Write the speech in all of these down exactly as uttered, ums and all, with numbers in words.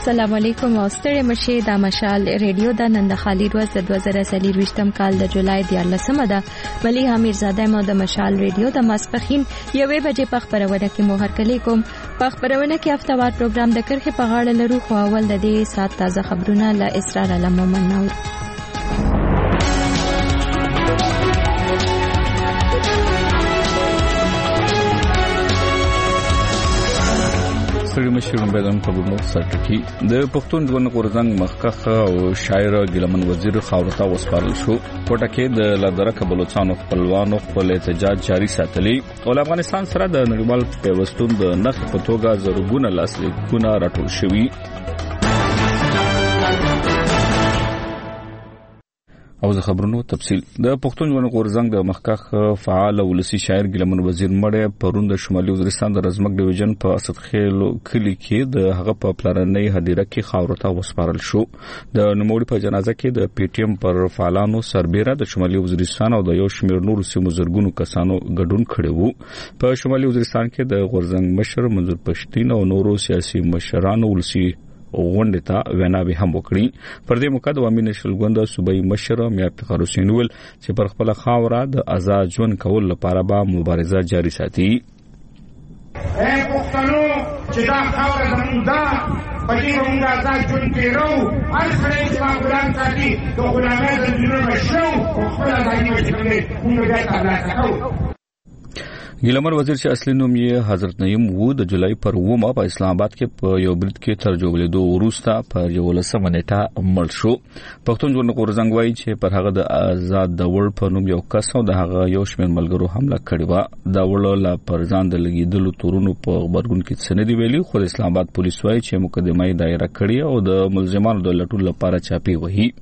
السلام علیکم او ستړي مشه د مشال ریډیو د نن د خالي ورځ د دوه زره څلور کال د جولای د یارلسمه ده ملي امیرزاده مو د مشال ریډیو د ماسپخین یوې بجې په خبرونه کې مو هرکلی کوم په خبرونه کې هفتهوار پروګرام د کرخه په غاړه لرو خو اول د دې سات تازه خبرونه له اسرار علمو منو سړي مشرون بدن په بمو سرټکی د پښتون ژوند غورځنګ مخکخ او شاعر ګلمن وزیر خاورتا وسپارل شو کوټه کې د لادرک بلوچستان خپلوانو خپل احتجاج جاری ساتلی او افغانستان سره د نړیوال پیوستون د نخ په توګه زرګونه لاسلیکونه راټول شوي او زه خبرونو تفصیل د پښتون ژوند غورځنګ د مخکخ فعال ولسی شاعر ګلمن وزیر مړ پرون د شمالي وزیرستان د رزمک ډیویژن په اسدخیل کلی کې د هغه په پلانرنۍ هدیره کې خاورته وسپارل شو د نوموړي په جنازه کې د پی ټی ایم پر فعالانو سربېره د شمالي وزیرستان او د یو شمېر نورو سیمو زرګونو کسانو ګډون کړی وو په شمالي وزیرستان کې د غورځنګ مشر منظور پښتين او نورو سیاسي مشرانو ولسی غونډه ته ویناوي هم وکړي پر دې موقع د عوامي نشل غوند صوبایي مشر میا افتخار حسین ول چې پر خپل خاوره د آزاد ژوند کول لپاره به مبارزه جاري ساتي اے پښتنو چې دا خاوره زموږ ده پدې موږ آزاد ژوند کړو هر څړې چې غلام ساتي د غلامۍ زنجیرونه مشو او خپل آزادي وشکلې موږ بیا ترلاسه کوو ګلمن وزیر چې اصلي نوم یې حضرت نعیم وو د جولای پر اومه په اسلام آباد کې په یو برید کې تر جوړېدو وروسته په یولسمه نیټه مړ شو پښتون ژوند غورځنګ وایي چې پر هغه د آزاد دور په نوم یو کس او د هغه یو شمېر ملګرو حمله کړې و دا وړ لا پر ځان د لګیدلو تورونو په خبرګون کې سندې ویلي خو د اسلام آباد پولیس وایي چې مقدمه دایره کړې او د ملزمانو د لټون لپاره چاپی وهي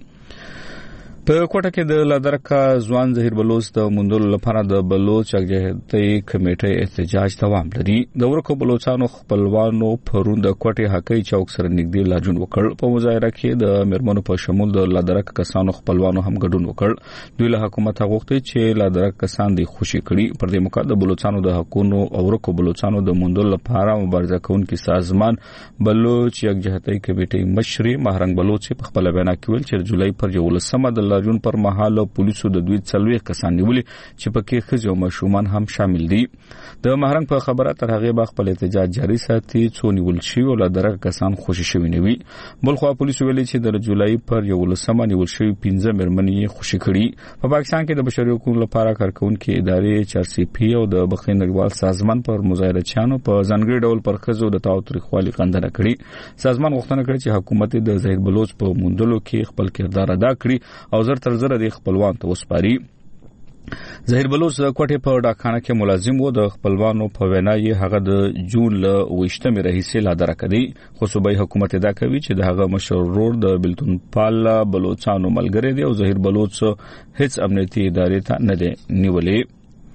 په کوټه کې د لادرکا ځوان ظهیر بلوچ د مندل لپاره د بلوچ اجتماعي کمیټې احتجاج دوام لري د ورکو بلوچستان خپلوانو پرون د کوټه حقي چوک سره نږدې لاجون وکړ په مظاهره کې د مرمنو په شمول د لادرکا کسانو خپلوانو هم ګډون وکړ دوی له حکومت غوښتي چې لادرکا کسان د خوشي کړي پر دې موقع د بلوچستانو د حقونو او ورکو بلوچستانو د مندل لپاره مبارزه کوونکي سازمان بلوچ اجتماعي کمیټې مشر مهرنګ بلوچ په خپل بیان کې ویل چې جولای پر یولسمه د جون پر مهال پولیسو د دوی څلوي کسان نیولي چې پکې خځو مشومان هم شامل دي د مهرنګ په خبره تر هغه به خپل احتجاج جاری ساتي څو نیول شي او له درک کسان خوشی شوي نیوي بلخو پولیسو ویلي چې د جولای پر یولسمه نیول شوی پنځه مرمنې خوشی کړي په پاکستان کې د بشري حقوقو لپاره کارکونکو ادارې چار سی پی او د بخښنې نړیوال سازمان پر مظاهره چانو په ځانګړي ډول پر خځو د تاوتریخوالي غندنه کړي سازمان غوښتنه کړې چې حکومت د ظهیر بلوچ په موندلو کې خپل کردار ادا کړي او زر تر زر د خپلوان ته وسپاري ظهیر بلوچ د کوټه په ډاکخانه کې ملازم و د خپلوانو په وینا یې هغه د جون ل وشتمې رئیس لادر کړي خو صوبایي حکومت دا کوي چې د هغه مشرور د بلتون پال بلوچستانو ملګری دی او ظهیر بلوچ هیڅ امنیتي ادارې ته نه دی نیولې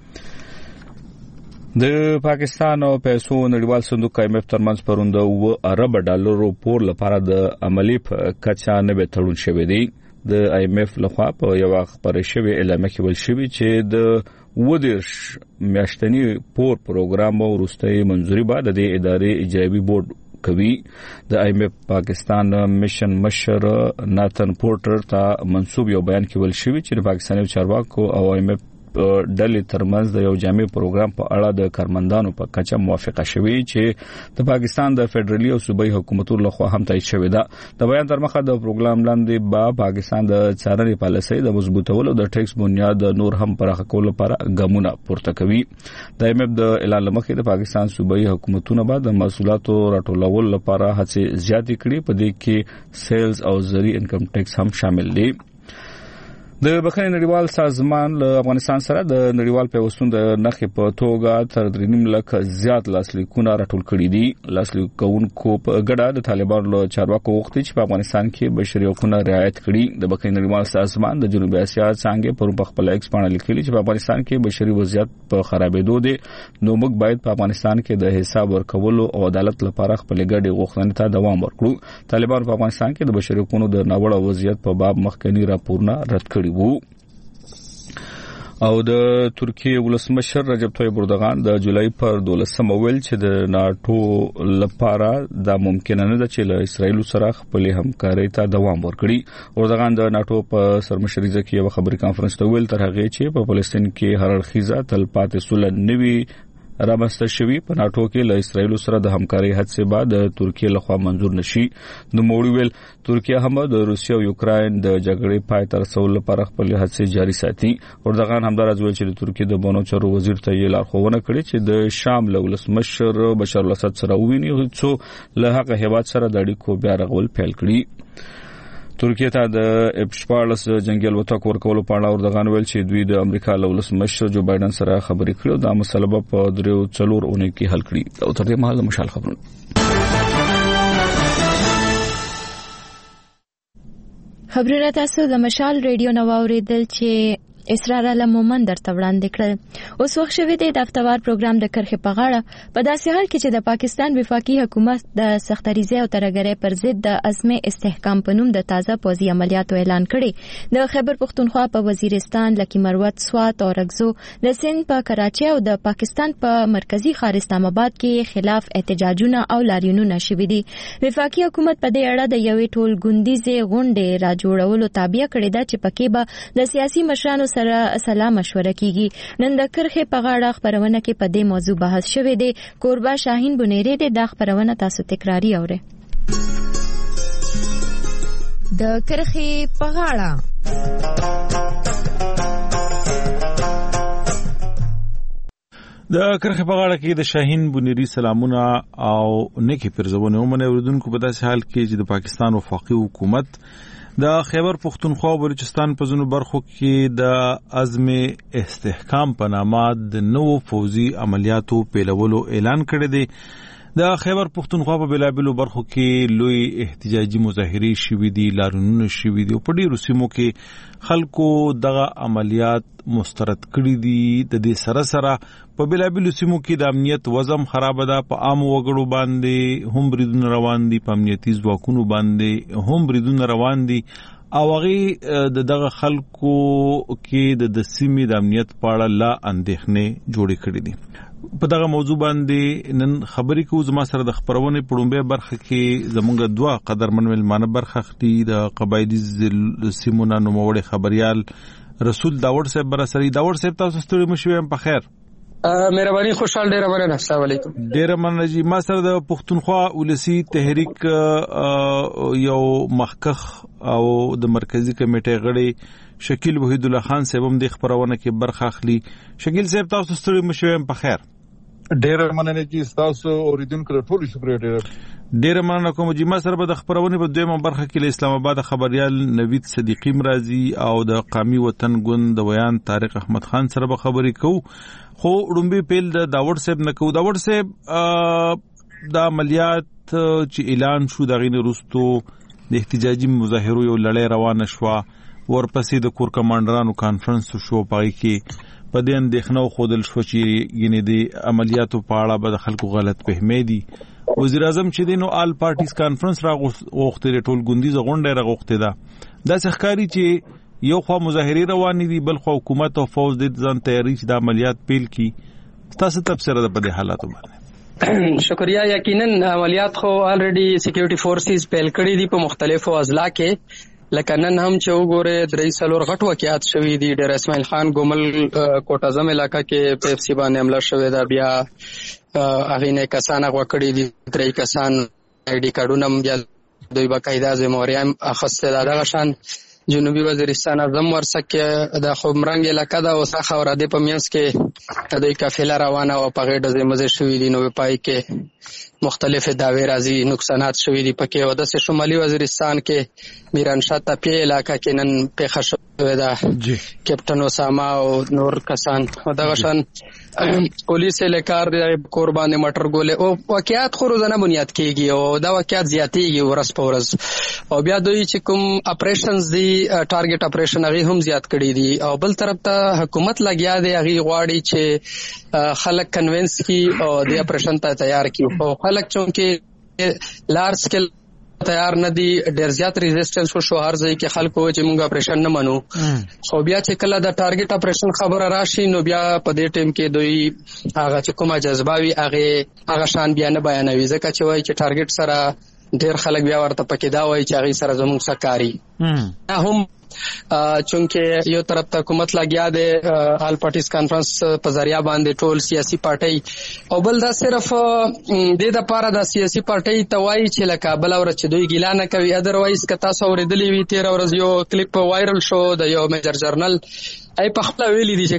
د پاکستان او پیسو نړیوال صندوق ایم ایف ترمنځ پروند او ارب ډالرو پور لپاره د عملی کچا نه به تړون شوی دی د ایم ایف لخوا په یو خبره شوی اعلان کې ول شوی چې د ودیش میاشتنی پور پروګرام ورستۍ منځوري بعد د ادارې اجرایی بورډ کوي د ایم ایف پاکستان میشن مشر ناتن پورټر ته منسوب یو بیان کې ول شوی چې د پاکستاني چارواکو او ایم ایف ډلې ترمنځ د یو جامع پروګرام په اړه د کارمندانو په کچه موافقه شوې چې د پاکستان د فدرالي او صوبایي حکومتونو لخوا هم تایید شوې ده د بیان تر مخه د پروګرام لاندې با پاکستان د څارنې پالیسۍ د مضبوطولو د ټیکس بنیاد نور هم پراخه کولو لپاره ګامونه پورته کوي د ایم ایف د اعلان لمخې د پاکستان صوبایي حکومتونو بعد د محصولاتو راټولولو لپاره هڅې زیاتې کړې په دې کې سیلز او زری انکم ټیکس هم شامل دي د بخښنې نړیوال سازمان له افغانستان سره د نړیوال پیوستون د نخې په توګه تر درې نیم لک زیات لاسلیکونه راټول کړي دي لاسلیکونکو په ګډه د طالبانو له چارواکو وغوښتي چې په افغانستان کې بشري حقوقونه رعایت کړي د بخښنې نړیوال سازمان د جنوبي اسیا څنګه پر خپل ایکس باندې لیکلي چې په افغانستان کې بشري وضعیت په خرابېدو دي نو موږ باید په افغانستان کې د حساب ورکولو او عدالت لپاره خپل ګډې غوښتنې ته دوام ورکړو طالبان په افغانستان کې د بشري حقوقو د ناوړه وضعیت په باب مخکنی راپورونه رد کړي وو او د ترکیه ولسمشر رجب طیب اردوغان د جولای پر دولسمه ویل چې د ناتو لپاره دا ممکن نه ده چې له اسرایل سره خپل همکاري ته دوام ورکړي. اردوغان د ناتو په سرمشرۍ کې یو خبري کانفرنس ته ویل تر هغه چې په فلسطین کې هر اړخیزه تلپاتې صلح نوي رامنځته شوی په ناتو کې له اسرایل سره د همکاري هڅې بعد د ترکیه لخوا منزور نشي. د موړي ویل ترکیه هم د روسیا او یوکرين د جګړې پای تر رسول لپاره خپل هڅې جاري ساتي. اردوغان همدارز ویل چې د ترکیه د بانو چارو وزیر ته یې لارښوونه کړې چې د شام له ولسمشر بشار الاسد سره وویني څو له هغه هیواد سره د اړیکو بیا رغول پیل کړي. ترکیه ته د اپشپارلس جنگي الوتکو ورکولو په اړه اردوغان ویل چې دوی د امریکا له ولسمشر جو بایدن سره خبرې کړې او دا مسله په دریو څلور اونۍ کې حل کړي. او تر دې مهال مشال خبرونه خبرونه تاسو د مشال ریډیو نو اوریدل چې اسرار علم مومن درته وړاندې کړل. اوس وخت شوی دی د هفتوار پروګرام د کرخې په غاړه په داسې حال کې چې د پاکستان وفاقي حکومت د سختریزۍ او ترهګرۍ پر ضد د عزم استحکام په نوم د تازه پوځي عملیاتو اعلان کړي. د خیبر پختونخوا په وزیرستان، لکی مروت، سوات او رګزو، د سند په کراچۍ او د پاکستان په مرکزی ښار اسلام آباد کې خلاف احتجاجونه او لاریونونه شوي دي. وفاقي حکومت په دې اړه د یوې ټول ګوندیزې غونډې را جوړولو تابع کړې ده چې پکې به د سیاسي مشرانو سره سلام مشوره کیږي. نن د کرخې په غاړه خبرونه کې په دې موضوع بحث شوی دی. کوربه شاهین بنيري د خبرونه تاسو تکراری اورئ. د کرخې په غاړه د کرخې په غاړه کې د شاهین بنيري سلامونه او نیکی پرزونه ومنه اوریدونکو په داسې حال کې چې د پاکستان وفاقي حکومت د خیبر پختونخوا او بلوچستان په ځینو برخو کې د عزم استحکام په نامه د نوو فوزي عملیاتو پیلولو اعلان کړی دی. د خیبر پختونخوا په بلابلو برخو کې لوی احتجاجي مظاهرې شوي دي، لاریونونه شوي دي او په ډیرو سیمو کې خلکو دغه عملیات مسترد کړي دي. د دې سره سره په بلابلو سیمو کې د امنیت وضع خراب ده. په عام وګړو باندې هم بریدونه روان دي، په امنیتي ځواکونو باندې هم بریدونه روان دي او هغه د دغه خلکو کې د سیمې د امنیت په اړه لا اندېښنې جوړې کړې دي. په دغه موضوع باندې نن خبرې کوو. زما سره د خبرونه په لومړی برخه کې زمونږ دوه قدرمن ملمانه برخه اخلي. د قبایلی سیمونه نوموړی خبريال رسول داوود صاحب برسري. داوود صاحب تاسو ستړي مشوي په خیر؟ مهرباني خوشحال ډیره مننه. السلام علیکم. ډیره مننه جی. ما سره د پښتونخوا ولسی تحریک یو مخکخ او د مرکزی کمیټې غړي شکیل وحید الله خان صاحب هم د خبرونه کې برخه اخلي. شکیل صاحب تاسو ستړي مشوي په خیر؟ ډیره مننه چې تاسو اوریدونکو ټول شکریہ. ډیره ډیره مننه کوم چې ما سره به د خبرونه په دویمه برخه کې له اسلام آباد خبريال نوید صدیقی مرازي او د قومي وطن ګوند د ویان طارق احمد خان سره به خبرې کوو. خو وړومبي پیل د داوود صاحب نه کوو. داوود صاحب د عملیات چې اعلان شو د غین روستو د احتجاجي مظاهرو یو لړۍ روانه شو، ورپسې د کور کمانډرانو کانفرنس شو، پای کې په دې اندېښنه خودل شو چې ګینې د عملیاتو په اړه به د خلکو غلط فهمي دي. وزیر اعظم چې دینو آل پارټیز کانفرنس را غوښتل، ټول ګوندیزه غونډه را غوښته ده. دا ښکاری چې یو خو مظاهرې روانې دي، بل خو حکومت او فوج د ځان تیاری چې د عملیات پیل کی. تاسو تفسیر ده په دې حالاتو باندې؟ شکریہ. یقینا عملیات خو الریډي سکیورټي فورسز پیل کړی دي په مختلفو اضلاع کې. لکه نن هم چې وګوره درې څلور غټ واقعات شوي دي. ډیر اسماعیل خان ګومل کوټه زم علاقہ کې پیپسي باندې حمله شوې ده. بیا هغه نه کسان هغه کړی دي، درې کسان آی ډي کارډونه بیا دوی باقاعده زموریان اخسته ده. دغه شان جنوبي وزیرستان اعظم ورسکه د خومرنګ علاقہ دا اوسه خبره ده په میانس کې دوی قافله روانه او په غېډه د مزه شوې دي. نو پای کې مختلف داوی راځي، نقصانات شوي دي پکې. او د شمالي وزیرستان کې میرانشاه تپې علاقہ کې نن پیښه شوې ده. کیپټن اسامه او نور کسان دغه شان پولیس الیکار د قربان مټر ګولې او واقعیت خو روزانه بنیاد کېږي او دا واقعیت زیاتېږي ورځ په ورځ. او بیا دوی چې کوم اپریشنز دي ټارګټ اپریشن هغه هم زیات کړي دي. او بل طرف ته حکومت لګیا دی، هغه غواړي چې خلک کنوینس کی او د اپریشن ته تیار کی. او خلک چونکه لارج سکیل تیار نه دي. ډیر زیات ریزिस्टنس وشو هر ځای کې خلکو چې موږ اپریشن نه منو. خو بیا چې کله د ټارګټ اپریشن خبره راشي نو بیا په دې ټیم کې دوی هغه چې کومه جذباوي هغه هغه شان بیا نه بیانوي ځکه چې وایي چې ټارګټ سره ډیر خلک بیا ورته پکې دا وایي چې هغه سره زموږ سکاري هم چونکه یو طرف ته حکومت لګیا دی آل پارټیز کانفرنس په ذریعہ باندې ټول سیاسي پارټي او بل دا صرف د د پاره د سیاسي پارټي توای چې لکه بل ور چې دوی ګیلا نه کوي اذروایز که تاسو اوریدلی وی تیر ورځ یو کلیپ وایرل شو د یو میجر جرنل ای په خپل ویلي دي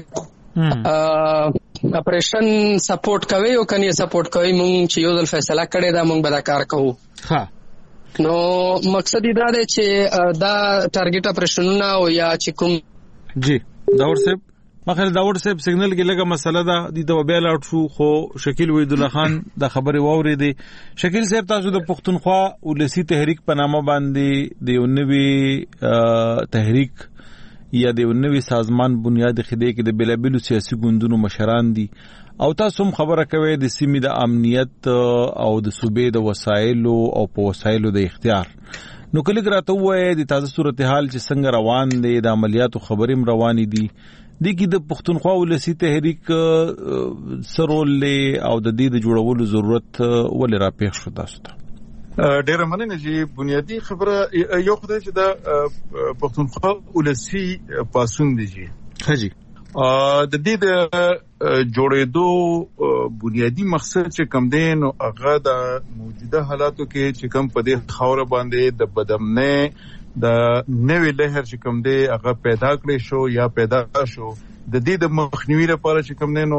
چې اپریشن سپورټ کوي او کني سپورټ کوي مونږ چې یو ځل فیصله کړی دا مونږ به دا کار کوو. ها نو مقصد دا دی چې دا ټارګټ اپریشنونه او یا چې کوم جی داور صاحب مخه داور صاحب سیګنل کې لګه مسله ده د توبه لاټ شو خو شکیل وحید الله خان د خبره ووري دي. شکیل صاحب تاسو د پښتونخوا ولسی تحریک په نامه باندې د یو نوي تحریک یا د یو نوي سازمان بنیاد خدای کې د بلابلو سیاسي ګوندونو مشران دي او تاسو هم خبره کوي د سیمې د امنیت او د صوبې د وسایلو او په وسایلو د اختیار. نو کله راته وایي د تازه صورتحال چې څنګه روان دي د عملیاتو خبرې هم روانې دي د کې د پښتونخوا ولسی تحریک سرول او د دې د جوړولو ضرورت ولې را پیښ شو تاسو ته؟ ډیره مننه چې بنیادی خبره یو خدای چې د پښتونخوا ولسی پاسون دي جی حاجی د دې د جوړېدو بنیادی مقصد چې کم دی نو هغه د موجوده حالاتو کې چې کم په دې خوره باندې د بدامنه د نوې لهر چې کم دی هغه پیدا کړی شو یا پیدا شو د دې د مخنیوي لپاره چې کم نه نو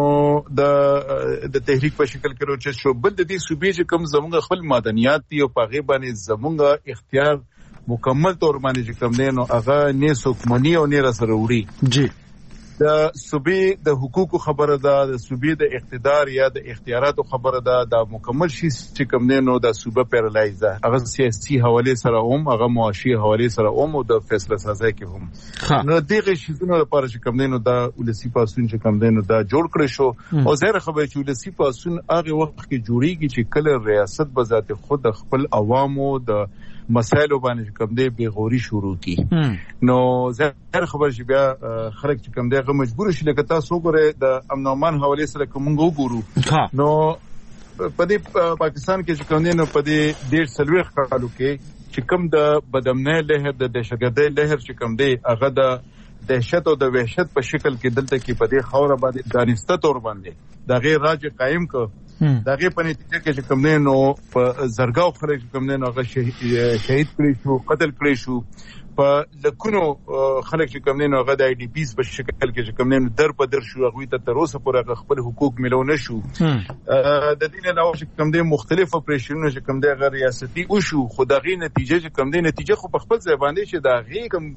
د د تحریک په شکل کې راوچ شو. بل د دې صوبې چې کم زموږ خپل معدنیات دي او په غیبه باندې زموږ اختیار مکمل تور باندې چې کم نه نو هغه نه سوکمنی او نه سره وړي جی د صوبې د حقوقو خبره ده د صوبې د اقتدار یا د اختیاراتو خبره ده د مکمل شي چې کم نه نو د صوبې پیرالایز ده هغه سیاسي حواله سره هم هغه معاشي حواله سره هم او د فیصله سازي کې هم نو دغه شیزونه لپاره چې کم نه نو د ولسی پاسون چې کم نه نو دا جوړ کړی شو او زه خبره چې ولسی پاسون هغه وخت کې جوړیږي چې کله ریاست بذات خود خپل عوامو د مسایلو باندې کوم دی بیغوري شروع کی نو زه هر خبر چې بیا خلک چې کوم دی هغه مجبور شي لکه تاسو وګورئ د امن او امان حواله سره کوم وګورو نو په دې پاکستان کې چې کوم دی نو په دې ډېر سلويخ کالو کې چې کوم د بدامنه لهر د دهشتګردۍ لهر چې کوم دی هغه د دهشت او د وحشت په شکل کې دلته کې په دې خوره باندې دانسته تور باندې د غیر راج قائم کو دغه په نتیجه کې چې کوم نه نو په زرګاو خلک کوم نه هغه شهید کړی شو قتل کړی شو په لکونو خلک چې کوم نه هغه د آی ډی پیز په شکل کې چې کوم نه در په در شو هغه ته تر اوسه پورې خپل حقوق ملو نه شو د دې نه علاوه چې کوم نه مختلف اپریشنونه چې کوم نه غیر ریاستي او شو خدایي نتیجه چې کوم نه نتیجه خو په خپل ځای باندې چې دا غي کوم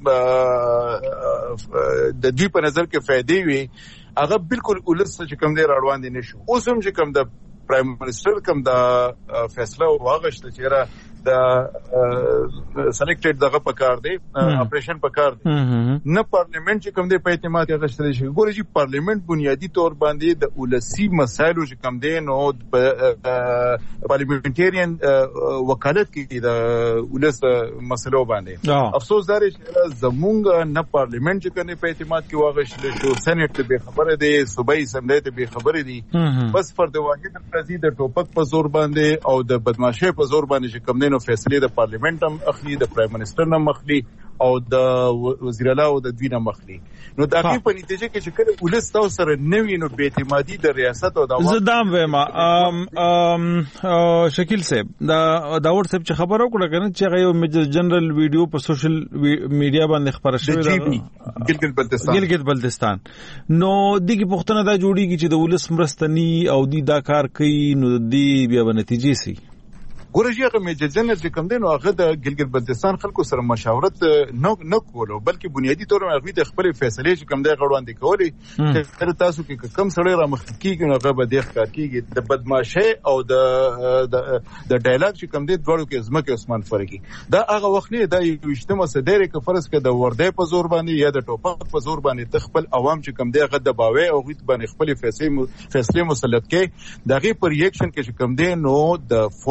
د دې په نظر کې فائدې وي هغه بالکل ولس چې کوم نه روان دي نشو اوس هم چې کوم د پرایم منسٹر کوم دا فیصله واغشته چې را د سلیکټډ دغه پکار دی اپریشن پکار دی نه پارلیمنت چې کوم دی په اعتماد غشتل شي ګورې چې پارلیمنت بنیادی طور باندې د ولسی مسایلو چې کوم دی نو پارلیمنټریان وکالت کوي د ولس مسلو باندې افسوس دا چې زمونږ نه پارلیمنت چې کوم په اعتماد کې واغشتل شو سېنات به خبره دی صوبایي اسمبلی ته به خبره دی بس فرد واحد د ټوپک په زور باندې او د بدمعشۍ په زور باندې چې کوم نو فیصله د پارلیمنت هم اخلي د پرایم منسٹر هم اخلي او د وزیر اعلی او د دوی نه مخلي نو دا په نتیجه کې چې کله ولس تاسو سره نوی نو به اعتمادي د ریاست او د زدام وېما ام شکیل صاحب دا داور صاحب چې خبرو کړه کنه چې یو میجر جنرال ویډیو په سوشل میډیا باندې خبره شوې ده ګلګت بلتستان ګلګت بلتستان نو دغه پښتنه دا جوړیږي چې د ولس مرستنی او دی دا کار کوي نو دی بیا به نتیجې سي ګورجی هغه میجر جنرال چې کوم دی نو هغه د ګلګت بلتستان خلکو سره مشاورت نه نه کولو بلکې بنیادی تور هغه د خپل فیصله چې کوم دی غوړاندې کولی چې تاسو کې کم سړی را مخ کیږي نو هغه به د ښکار کیږي د بدمعشۍ او د د ډایلاګ چې کوم دی دوړو کې زمکه عثمان فرقي دا هغه وخت نه د اجتماع صدر کې فرض کړه د وردی په زور باندې یا د ټوپک په زور باندې خپل عوام چې کوم دی هغه دباوي او غوښت باندې خپل فیصله فیصله مسلط کې دغه پر ریاکشن کې چې کوم دی نو د فوج او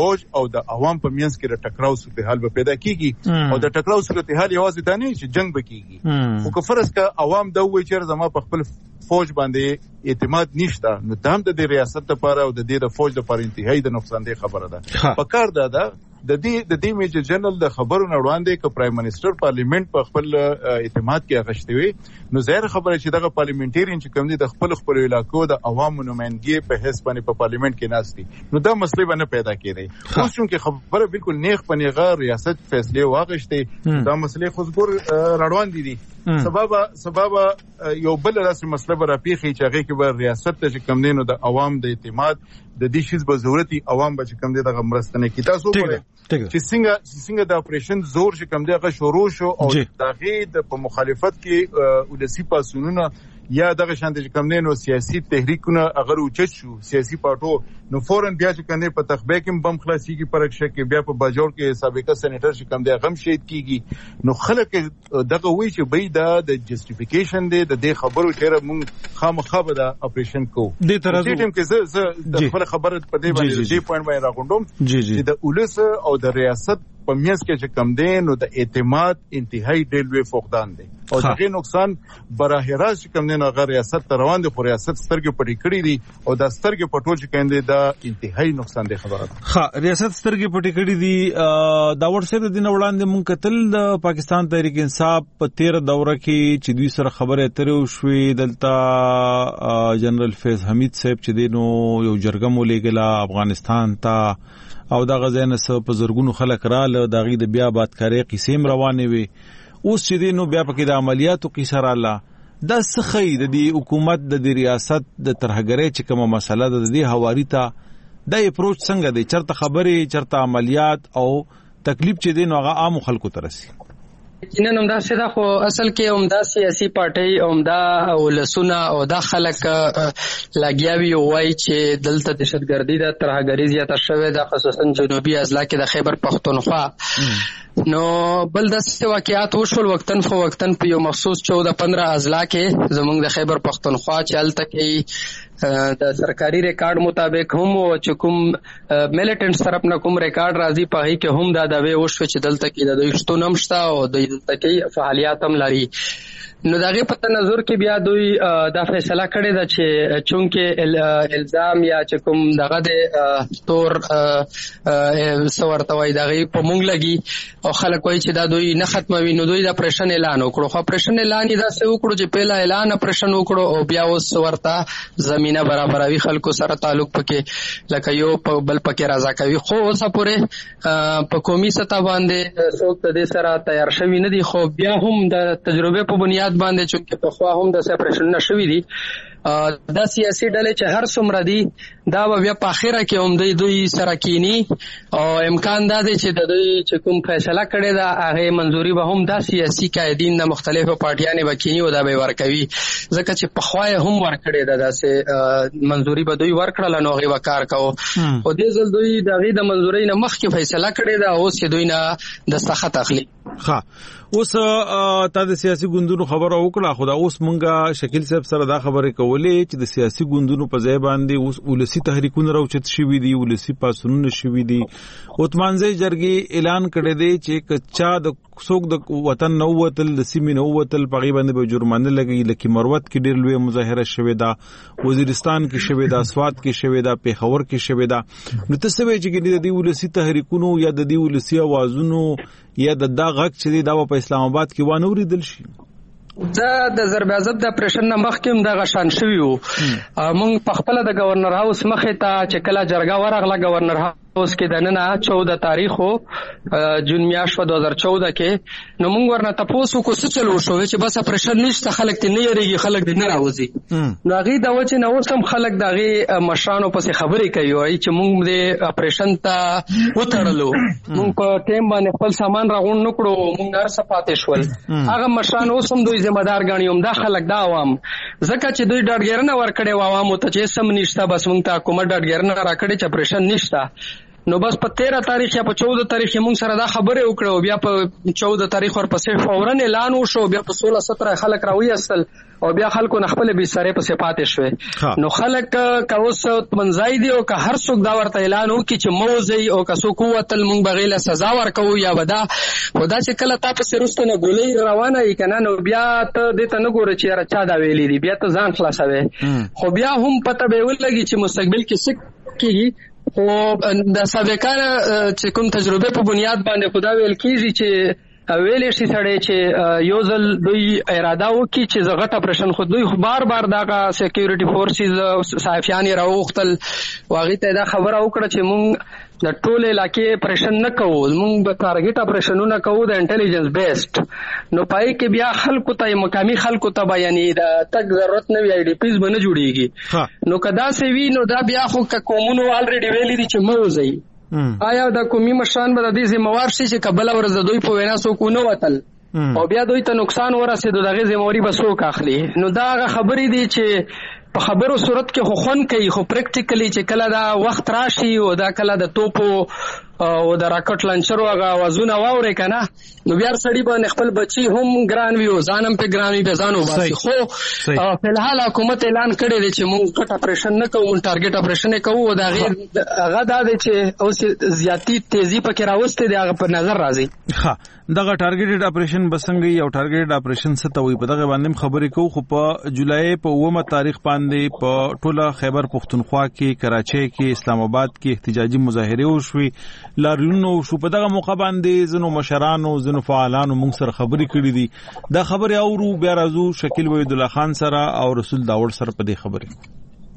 د عوام په منځ کې د ټکراو صورتحال به پیدا کیږي او د ټکراو صورتحال یوازې دا نه چې جنگ به کیږي خو که فرض کا عوام دا وایي چې زما په خپل فوج باندې اعتماد نشته نو دا هم د ریاست لپاره او د دې د فوج لپاره انتهایی د نقصان دی خبره ده. په کار ده ده د دې د دې میجر جنرال د خبرو نه وړاندې ک پرایم منسٹر پارلیمنت په خپل اعتماد کې اغشتوي نو ظاهر خبره چې دغه پارلیمنټریان چې کوم دي د خپل خپل علاقو د عوامو نمائندګي په حساب باندې په پارلیمنت کې ناشتي نو دا مسله باندې پیدا کیږي اوس چې خبره بالکل نیغ پنیغه ریاست فیصله واغشتي دا مسله خوځګور راړوان دي دي سبب سبب یو بل راسي مسله به راپیخي چې هغه کې به ریاست ته کوم دینو د عوام د اعتماد د دې شیز به ضرورتي عوام به کوم دي دغه مرستنه کی تاسو وګورئ چې څنګه څنګه د اپریشن زور چې کوم دی هغه شروع شو او دغه د په مخالفت کې ولسی پاسونونه یا دغه شانت چې کوم نو سیاسي تحریکونه اگر اوچت شو سیاسي پارټو نو فورن بیا چې کوم په تخبیه کې بم خلاصي کې پرک شک بیا په باجوړ کې سابقه سېنیټر چې کوم دی غم شهید کیږي نو خلک دغه وی چې به دا د جسټیفیکیشن دی د دې خبرو چې موږ خامخا به د اپریشن کو د ټیم کې زه زه د خپل خبره په دې باندې دې پوینټ باندې راغونډم چې د اولس او د ریاست په میاس کې چې کم دی نو د اعتماد انتهایی ډېر لوی فقدان دی او دغه نقصان براه راست چې کم دی نو غیر ریاست روان دي خو ریاست سترګې پټې کړې دي او د سترګې پټول چې کیندي دا انتهایی نقصان دی خبره ها ریاست سترګې پټې کړې دي دا ورسره د دین وړاندې مونږ کتل د پاکستان تحریک انصاف په تیر دوره کې چې دوی سره خبره اترې وشوې دلته جنرال فیض حمید صاحب چې دینو یو جرګم ولېګلا افغانستان ته او دا غزنه سره په زرګونو خلک رااله د غي د بیا بادکاري قسم روانه وي اوس چې دینو بیا پکې د عملیاتو قصه رااله د سخی د دې حکومت د ریاست د ترهګرۍ چې کومه مسله د دې حواري ته د اپروچ څنګه دی چرته خبرې چرته عملیات او تکلیف چې دینو هغه عام خلکو ترسي کینن همدا سدا خو اصل کې همدا سیاسي پارټي همدا ولسونه او دا خلک لاګیاوی وای چې دلته دهشتګردي د ترهګری زیاته شوې ده خصوصا جنوبي اضلاع کې د خیبر پختونخوا نو بل د واقعیات وشول وقتن فو وقتن په یو مخصوص چودہ پندرہ اضلاع کې زمونږ د خیبر پختونخوا چلته کې د سرکاري ریکارډ مطابق هم او چې کوم میلیټنټ طرف نه کوم ریکارډ راځي په هي کې هم دا د وې وشو چې دلته کې د دوی شتو نمشتا او د دلته کې فعالیت هم لري نو دغه په تنظر کې بیا دوی دا فیصله کړې ده چې چونکه الزام یا چې کوم دغه د تور سورته وای دغه په مونږ لګي او خلک وای چې دا دوی نه ختموي نو دوی دا اپریشن اعلان وکړو خو اپریشن اعلان دا څه وکړو چې पहिला اعلان اپریشن وکړو او بیا اوس ورته زمينه برابروي خلکو سره تعلق پکې لکه یو بل پکې راځه کوي خو اوس پورې په قومي سطح باندې څوک د دې سره تیار شوی نه دي خو بیا هم د تجربه په بنیاد باندې چې په خوا هم د سپریشن نشوي دي دا سیاسي ډلې چې هر څومره دي دا بیا په اخره کې هم دوی دوی سره کینی او امکان دا دی چې د دوی چې کوم فیصله کړي دا هغه منځوري به هم دا سیاسي قائدین د مختلفو پارټیانو وکینی او دا به ورکوي ځکه چې په خوای هم ورکړي دا داسې منځوري به دوی ورکړل نو هغه وکړ کو او دې ځل دوی دغه د منځوري نه مخکې فیصله کړي دا اوس چې دوی نه دستخط اخلي ها اوس تا د سیاسي ګوندونو خبره وکړه خو دا اوس مونږه شکیل صاحب سره دا خبره کولې چې د سیاسي ګوندونو په ځای باندې اوس ولسی تحریکونه راوچت شوي دي ولسی پاسونونه شوي دي اوتمانځي جرګي اعلان کړی دی چې کچا د څوک د وطن نو وتل د سیمې نو وتل په غیبه باندې به جرمانه لګي لکه مروت کې ډېر لوی مظاهره شوه دا وزیرستان کې شوه دا سواد کې شوه دا پیښور کې شوه دا نو تاسو به چې د دې ولسی تحریکونو یا د دې ولسی اوازونو یا د دا غږ چې دا په اسلام آباد کې وانه اوریدل شي دا د ضرب عزت د اپریشن نه مخکې د غشان شوی وو مونږ په خپل د گورنر هاوس مخې ته چې کله جرګه ورغله گورنر اوس کې د نن چودہ تاریخ جون میاشت دو هزار چودہ کې نو موږ ورنه تاسو کو څه چلو شو چې بس اپریشن نشته خلک ته نه یریږي خلک دې نه راوځي نو هغه د وجه نه اوس هم خلک دغه مشرانو پسې خبرې کوي چې موږ دې اپریشن ته وتړلو موږ په ټیم باندې خپل سامان راغون نکړو موږ هر څه پاتې شول هغه مشران اوس هم دوی ذمہ دار غاڼي هم دا خلک دا عوام ځکه چې دوی ډاډګرنه ورکړي و عوامو ته چې سم نشته بس موږ ته حکومت ډاډګرنه راکړي چې اپریشن نشته نو بس په تیرہ تاریخ یا په چودہ تاریخ موږ سره دا خبره وکړو، بیا په چودہ تاریخ ورپسې فورن اعلان وشو، بیا په سولہ سترہ خلک راوي استل او بیا خلکو نخپل به سره په سپاتې شوه. نو خلک کا اوس منځای دی او که هر څوک دا ورته اعلان وکړي چې موزي او که څوک وتل موږ بغیله سزا ورکو یا ودا ودا چې کله تاسو سرسته نه ګولې روانه ای کنه نو بیا ته دې ته نه ګوره چې راچا دا ویلې دی، بیا ته ځان خلاصوي. خو بیا هم پته به ولګي چې مستقبل کې څه کیږي. خو د سابقانه چې کوم تجربه په بنیاد باندې خدا ویل کیږي چې ویلې شي سړی چې یو ځل دوی اراده وکړي چې زغټ اپریشن خو دوی بار بار دغه سکیورټي فورسز صحافیان راوختل واغې ته دا خبره وکړه چې مونږ د ټول علاقې اپریشن نه کوو، مونږ به ټارګټ اپریشنونه کوو د انټيليجنس بیسډ. نو پای کې بیا خلکو ته مقامي خلکو ته بیانې د تک ضرورت نه وی آی ډی پیز باندې جوړیږي. نو کدا سي وی نو دا بیا خو کومونو الریډي ویلي دي چې موزي آیا د قومي مشران به د دې ذمہوار شي چې قبل ورځ د دوی په وینا سو کو نه وتل او بیا دوی ته نقصان ورسېدو دغه ذمہواری به څوک اخلي. نو دا خبرې دي چې په خبرو صورت کې خو خون کوي، خو پریکټیکلی چې کله دا وخت راشي او دا کله د توپو او د راکټ لانچر هغه وازونه واوري کنه نو بیا سړی باندې خپل بچي هم ګران وي او ځانم په ګران وي به ځانو باسي. خو په الحال حکومت اعلان کړی دی چې موږ کټ اپریشن نه کوو، ټارګټ اپریشن کوو او دا غیر هغه دا دی چې اوس زیاتی تیزی پکې راوستي دی هغه په نظر راځي. ها دغه ټارګټډ اپریشن بسنګي او ټارګټډ اپریشن څه ته وي په دغه باندې خبرې کوو. خو په جولای په اومه تاریخ باندې په ټوله خیبر پختونخوا کې، کراچۍ کې، اسلام آباد کې احتجاجي مظاهره وشوي، لاریونو شو. په دغه موقع باندې ځنو مشرانو ځنو فعالانو موږ سره خبرې کړې دي. دا خبرې اورو بیا راځو شکیل وحید الله خان سره او رسول داوړ سره په دې خبرې.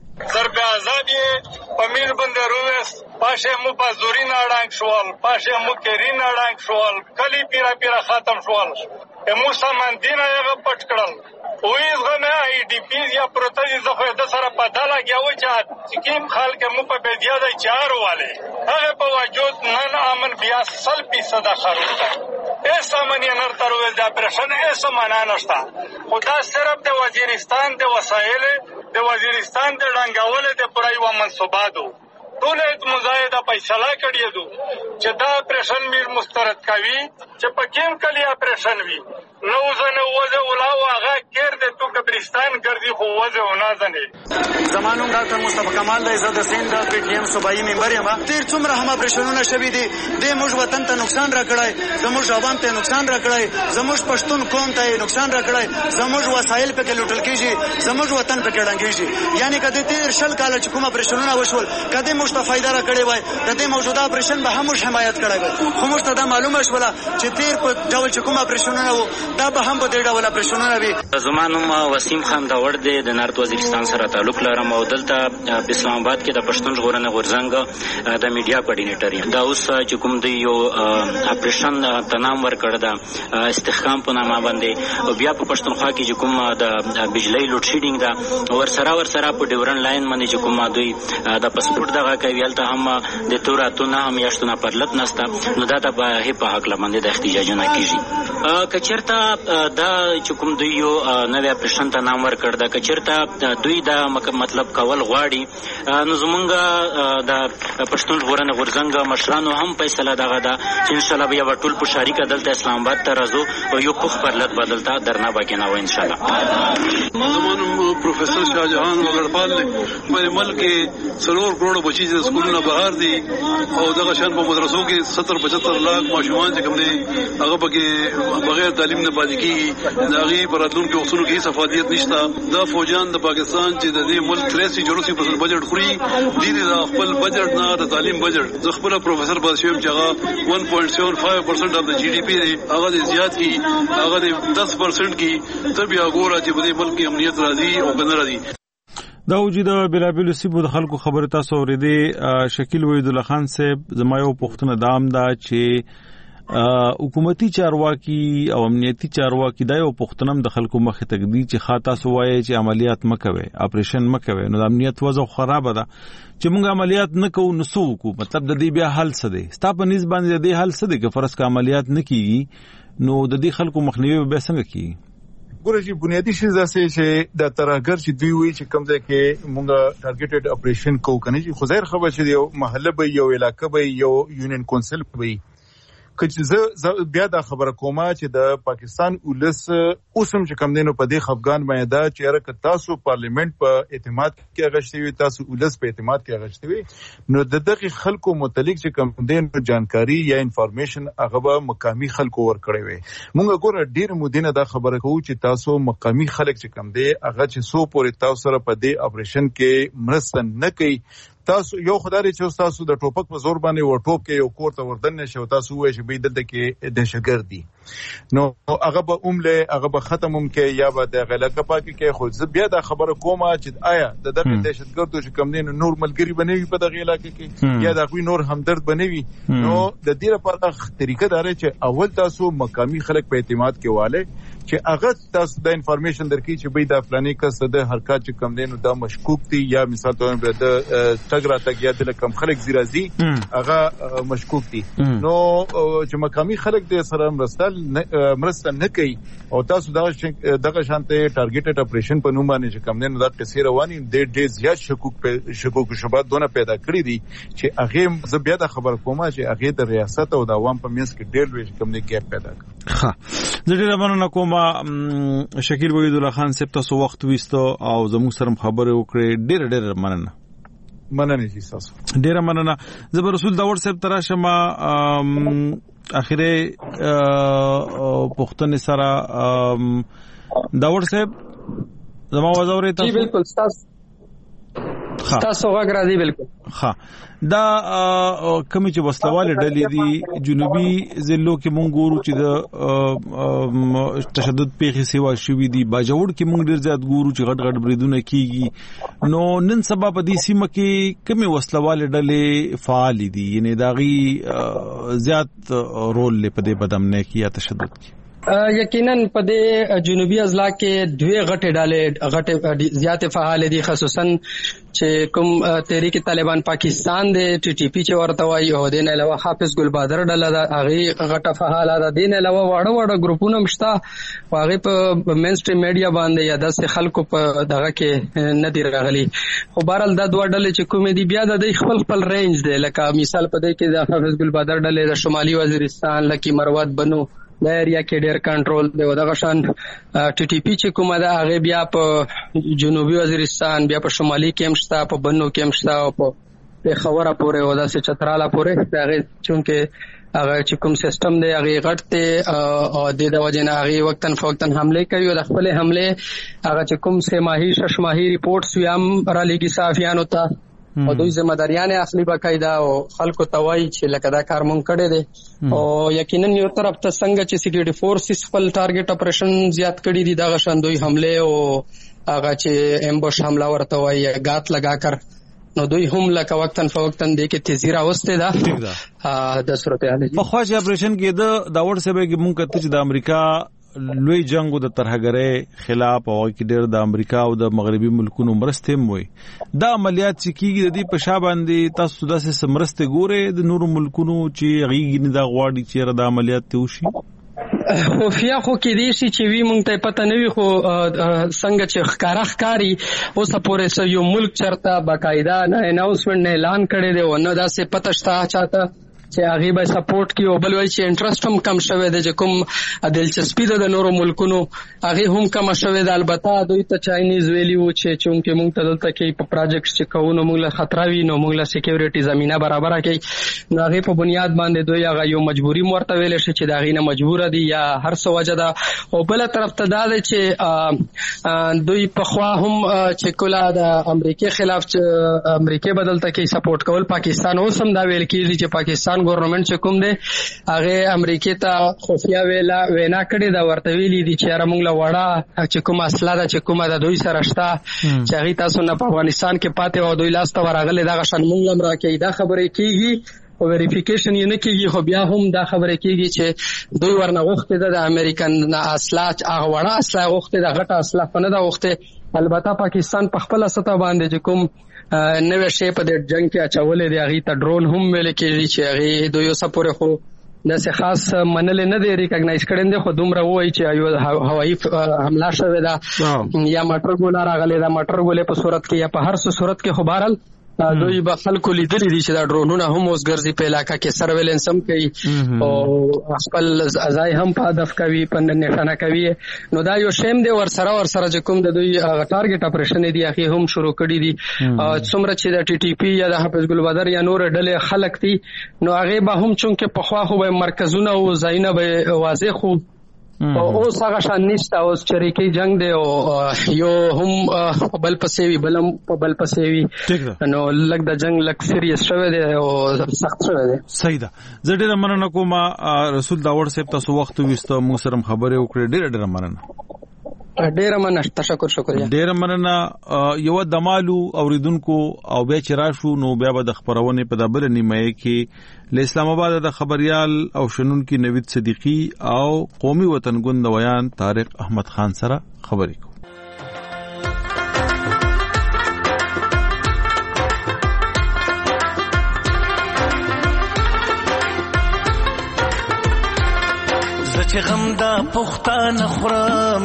ضرب آزادی پمیر بند رویس پاشه مو پازوری ناړنګ شوال، پاشه مو کری ناړنګ شوال، کلی پیرا پیرا ختم شوال، امو سامندینه یغه پټ کړل. وې زغمه ای ډی پی یا پروتای زخه د سره پتا لګیاو چې سکیم خلک مو په بدیا د چار والے هغه په وجود نن امن بیا سل فیصد خروجه ایس امن یې نر تر وې د اپریشن ایس معنا نشته. خدا صرف د وزیرستان د وسایل د وزیرستان د ډنګاول د پرای و منصوباتو ټول مزایده فیصله کړی دو چې دا اپریشن میر مسترد کوي چې په کوم کلی اپریشن وی نو زنه وځه ولاو هغه کېر د تو قبرستان ګرځي خو وځه ونه ځنه. زمانو ډاکټر مصطفی کمال د عزت حسین د پی ټی ایم صوبایي ممبر یم. تیر څومره هم اپریشنونه شوي دي د موږ وطن ته نقصان را کړای، زموږ عوام ته نقصان را کړای، زموږ پښتون قوم ته نقصان را کړای، زموږ وسایل په کې لوټل کیږي، زموږ وطن په کې ډنګیږي. یعنی کده تیر شل کال چې کوم اپریشنونه وشول کده موږ ته فائدہ را کړی وای د دې موجوده اپریشن به هم حمایت کړی وای. خو موږ ته دا معلومه شوله چې تیر په ډول چې کوم اپریشنونه وو دا به هم په دې ډول اپریشنونه وي. زمانوم وسیم خان داوړ دی د نارت وزیرستان سره تعلق لرم او دلته په اسلام آباد کې د پښتون ژغورنې غورځنګ د میډیا کوارډینیټر یم. دا اوس چې کوم دی یو اپریشن ته نام ورکړ دا استحکام په نامه باندې او بیا په پښتونخوا کې چې کوم د بجلی لوډ شیډینګ دا ور سره ور سره په ډیورن لاین باندې چې کوم دوی د پاسپورت دغه کوي ته هم د توراتونه هم یاشتونه پرلط نسته نو دا د په حق لمنده د احتجاجونه کیږي. کچرتا دا چې کوم دوی یو نوې اپریشن ته نام ورکړ دا کچرتا دوی دا مطلب کول غواړي نو زمونږ د پښتون ژغورنې غورځنګ مشرانو هم فیصله دغه ده چې ان شاء الله بیا ټول په شریکه دلته اسلام آباد ته راځو او یو کوخ پرلط بدلتا درنا بکینه و ان شاء الله. زمونږ پروفیسور شاهجهان وګړپال په ملک کې څلور کروڑ بچی چې سکولونه بهر دي او دغه شان په مدرسو کې ستر پچهتر لاکھ ماشومان چې کوم دي هغه پکې بغیر تعلیم نه پاتې کیږي. دا غي براتلون کې اصول کې صفادیت نشته. دا فوجان د پاکستان چې د دې ملک تریسي جوړسي پر بجټ خوري دي د خپل بجټ نه د تعلیم بجټ ز خپل پروفیسور بادشاہ چې هغه one point seven five percent اف د جی ډی پی دی هغه د زیات کی هغه د ten percent کی تر بیا ګوره چې په دې ملک کې امنیت راځي او کنه راځي. دا وجود بلابل سیبو د خلکو خبره تاسو اوریدي. شکیل وحید الله خان صاحب زما یو پښتنه دام دا چې حکومتي چارواکي او امنیتي چارواکي دا یو پښتنم د خلکو مخه تقدیر چې خاطا سوایي چې عملیات مکوي اپریشن مکوي نو د امنیت وضع خراب ده چې موږ عملیات نه کوو نو سو کو مطلب د دې بیا حل څه دی ستا په نسبت باندې د حل څه دی چې فرض کا عملیات نه کیږي نو د دې خلکو مخنیوي به څنګه کیږي. ګوره چې بنیادی شی داسې چې د ترهګر چې دوی وایي چې کوم ځای کې مونږه ټارګټډ اپریشن کوو کنه چې خو ظاهر خبر چې یو محله به یو علاقه به یو یونین کونسل به که زه بیا دا خبره کومه چې د پاکستان ولس اوسم چې کم دینو په دې خفګان باندې دا چې هر تاسو پارلیمنت په اعتماد کې اغشتي وي تاسو ولس په اعتماد کې اغشتي وي نو د دغه خلکو متعلق چې کم دینو جانکاری یا انفارمیشن هغه به مقامی خلکو ورکړي وي مونږ ګوره ډیر مودینه دا خبره کوو چې تاسو مقامی خلک چې کم دی هغه چې سو پورې تاسو سره په دې اپریشن کې مرسته نه کوي تاسو یو خدای چې تاسو د ټوپک په زور باندې و ټوپ کې یو کور ته وردن نشو تاسو وایي چې به دلته کې دهشتګردي نو هغه به عمله هغه به ختم هم کې یا به د غلطه پاکي کې خو زه بیا دا خبره کومه چې آیا د دغه دهشتګردو چې کم دین نور ملګری بنوي په دغه علاقې کې یا دغه نور همدرد بنوي نو د دې لپاره طریقه دا چې اول تاسو مقامی خلک په اعتماد کې والے چې هغه تاسو د انفارمیشن درکې چې به د فلاني کس د حرکت چې کم دین دا مشکوک دي یا مثال ته د تګرا تک یا د کم خلک زیرازي هغه مشکوک دي نو چې مقامی خلک د سره مرستل مرسته نه کوي او تاسو دغه دغه شانته ټارګټډ اپریشن په نوم باندې چې کم دین دا قصې رواني د ډېر زیات شکوک په شکوک شوبات دونه پیدا کړی دي چې هغه زه بیا د خبر کومه چې هغه د ریاست او د عوام په منځ کې ډېر لوی کم نه کې پیدا کړ ها زه ډېر مننه کوم شکیل وحید الله خان صاحب تاسو وخت وستو او زموږ سره خبرې وکړې ډېر ډېر مننه مننه جی تاسو ډېر مننه زبر رسول داور صاحب تراشه ما اخیره پښتون سره داور صاحب زما وزورې تاسو جی بالکل تاسو تاسو غږ راځي بالکل ها دا کمی چې وسلواله ډلې دي جنوبي ضلعو کې مونږ ګورو چې د تشدد پیښې سیوا شوې دي باجوړ کې مونږ ډیر زیات ګورو چې غټ غټ بریدونه کیږي نو نن سبا په دې سیمه کې کمی وسلواله ډلې فعال دي یعنی داغي زیات رول لري په دې بدامنه کې یا تشدد کې یقینا په دې جنوبي اضلاع کې دوه غټه ډالې غټه زیات فعال دي خصوصا چې کوم تحریک طالبان پاکستان د ټي ټي پی چې ورته وایي او د نه علاوه حافظ ګل بادر ډله د هغه غټه فعال ده د نه علاوه واړه واړه ګروپونه مشته هغه په مین سټریم میډیا باندې یا د خلکو په دغه کې نه دی راغلي خو بهرال دا دوه ډلې چې کومې دي بیا د خپل خپل رینج دی لکه مثال په دې کې د حافظ ګل بادر ډلې د شمالي وزیرستان لکه مروت بنو د ایریا کې ډېر کنټرول دی او دغه شان ټي ټي پی چې کومه ده هغه بیا په جنوبي وزیرستان بیا په شمالي کې مشته په بنو کې مشته او په خبره پورې او داسې چتراله پورې هغه چونکه هغه چې کوم سیستم دی هغه غټ او د د وجه نه هغه وختن فوقتن حمله کوي او د خپل حمله هغه چې کوم سه ماهی شش ماهی ریپورټس ویام را لګي صحافیانو ته او دوی ذمہ داریان اخلي باقاعده او خلکو توای چې لکه دا کار مونږ کړی دی او یقینا یو طرف ته څنګه چې سکیورټي فورسز خپل ټارګټ اپریشن زیات کړی دي دا غشن دوی حمله او هغه چې امبوش حمله ورته وایي غات لگا کر نو دوی هم لکه وختن فوقتن دی کې تیزی راوسته ده د صورتحال په خواجه اپریشن کې د داور سبه کې مونږ کته چې د امریکا لوی جنگ د ترهګرۍ خلاف او کې ډېر د امریکا او د مغربي ملکونو مرسته موي دا عملیات چې کیږي د دې په شا باندې تاسو داسې سمرسته ګوره د نورو ملکونو چې غیږ نه دا غواړي چې د عملیات ته وشي خفیا خو کې دي چې وی مونږ ته پته نه وي خو څنګه چې ښکارا ښکاری اوس پورې یو ملک چرته باقاعده نه اناونسمنت نه اعلان کړی دی او نو دا څه پته شته چاته چې هغه به سپورټ کوي او بل وایي چې انټرست هم کم شوی دی چې کوم دلچسپي ده د نورو ملکونو هغه هم کم شوی دی البته دوی ته چاینیز ویلی و چې چونکه موږ ته دلته کې په پروجیکټ چې کوو موږ له خطر وي نو موږ له سکیورټي زمينه برابر کړي نو هغه په بنیاد باندې دوی هغه یو مجبوری مرته ویل شي چې دا غینه مجبور دي یا هر څه وجه ده او بل طرف ته دا دی چې دوی په خوا هم چې کله د امریکای خلاف چې امریکای بدلته کې سپورټ کول پاکستان اوس هم دا ویل کیږي چې پاکستان ګورنمنت چې کوم دی هغه امریکای ته خفیا ویلا وینا کړی دا ورته ویلي دي چې موږ له وړه چې کوم اصله ده چې کومه د دوی سره شته چې هغه تاسو نه په افغانستان کې پاتې او دوی لاس ته ورغلي دا غشن موږ هم راکې دا خبره کیږي او ویریفیکیشن یې نه کیږي خو بیا هم دا خبره کیږي چې دوی ورنه وخت د امریکن اصله هغه وړه اصله وخت د غټه اصله نه دا وخت البته پاکستان په خپل سطح باندې چې کوم نوې شی په د جنگ کې اچولې دی هغه ته ډرون هم ویل کېږي چې هغه دوی اوسه پورې خو داسې خاص منل نه دی ریکګنایز کړي دي، خو دومره وایي چې یو هوایي حمله شوې ده یا موټر ګوله راغلی ده، موټر ګولې په صورت کې یا په هر څه صورت کې. خو بهرحال دوی به خلکو لیدلی دي چې دا ډرونونه هم اوس ګرځي په علاقه کې، سرویلنس هم کوي او خپل ځای هم په هدف کوي، په نښانه کوي. نو دا یو شیم دی ورسره ورسره چې کوم د دوی ټارګټ اپریشن دی هغه هم شروع کړي دي. څومره چې د ټي ټي پی یا د حافظ ګل بدر یا نور ډلې خلک دي نو هغه به هم چونکه په خوا خو به مرکزونه او ځایونه به واضح خو اوس هغه شان نشته. اوس چریکي جنگ دی او یو هم بل پسې وی بل په بل پسې وی، نو لګ د جنگ لګ سیریس شوی دی او سخت شوی دی. صحیح ده. زه ډېر مننه کوم رسول داور صاحب، تاسو وخت وستو موږ سره خبرې وکړې، ډېر ډېر مننه. ډیر مننه، تشکر شکریہ. ډیر مننه. یو دمالو اوریدونکو او بیا چې راشو نو بیا به د خبرونه په دبل نیمه کې له اسلام آباد د خبريال او شنونکو نوید صدیقی او قومي وطنګوند ویان طارق احمد خان سره خبرې کو. زچ غم دا پختان خورم،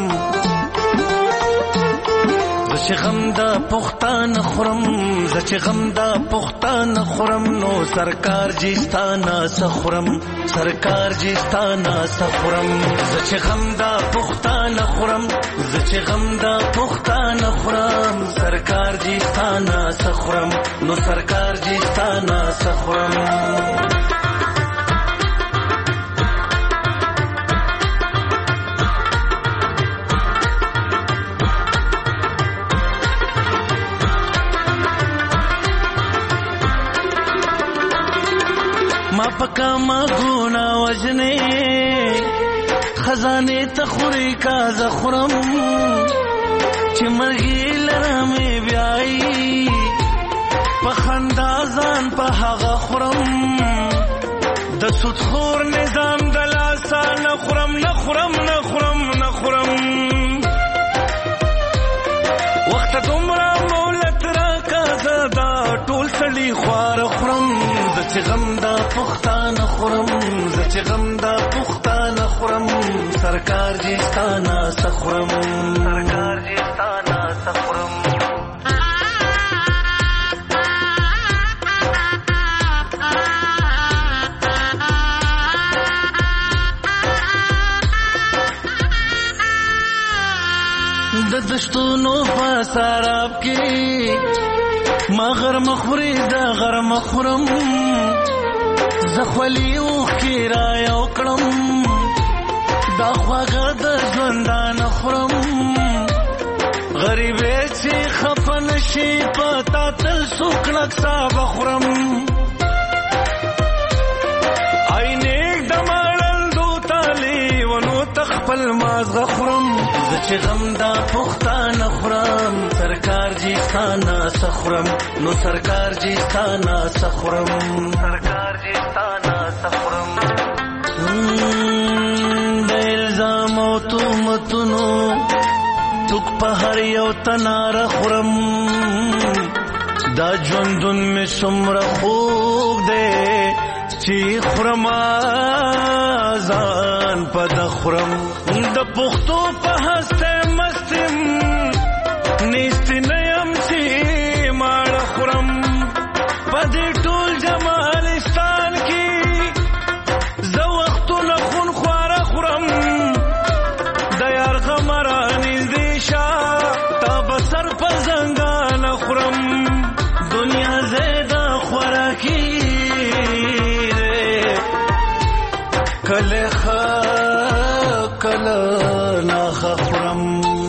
زچ غم دا پختان خورم، زچ غم دا پختان خورم، نو سرکار جیستانا سخورم، سرکار جیستانا سخورم. زچ غم دا پختان خورم، زچ غم دا پختان خورم، سرکار جیستانا سخورم، نو سرکار جیستانا سخورم. ما پکا ما گونا وجنے خزانے تخوری کا زخرم، چمرگی لرمی بیائی پخندازان پا حغا خورم، دسود خور نظام دلاسا نخورم نخورم نخورم نخورم. وقت دمرا مولت را کازا دا ټول سړي خوار خورم، زچ غم دا پختان خورم، زچ غم دا پختان خورم، سرکار جیستانا سخورم، سرکار جیستانا سخورم. د دشتونو په سراب کې مغر مخوري دا غر مخورم، زخولی اوخ کی را یو کړم، دا خواږه د ژوندان خورم، غریبې چې خفن شي پتا تل سوکړک صاحب خورم. عینیک دماړل دو تالی ونو تخپل ماز غخورم، زچ غم دا پختان خورم، سرکار جیستانا سخورم، نو سرکار جیستانا سخورم، سرکار جیستانا سخورم. د الزام او تهمتونو توک په هر یو تنار خورم، دا ژوندون مې څومره خوږ دی چې خورم ځان په د خورم. د پښتو په هسته مستم نیست نیم چې ماړه خورم، په دې ټول جمالستان کې زه وختونه خون خواره خورم، د یار غمره نږدې شه تا به سر په زنګانه خورم. دنیا زیده خوراکي کله ښه کله ناښه خورم.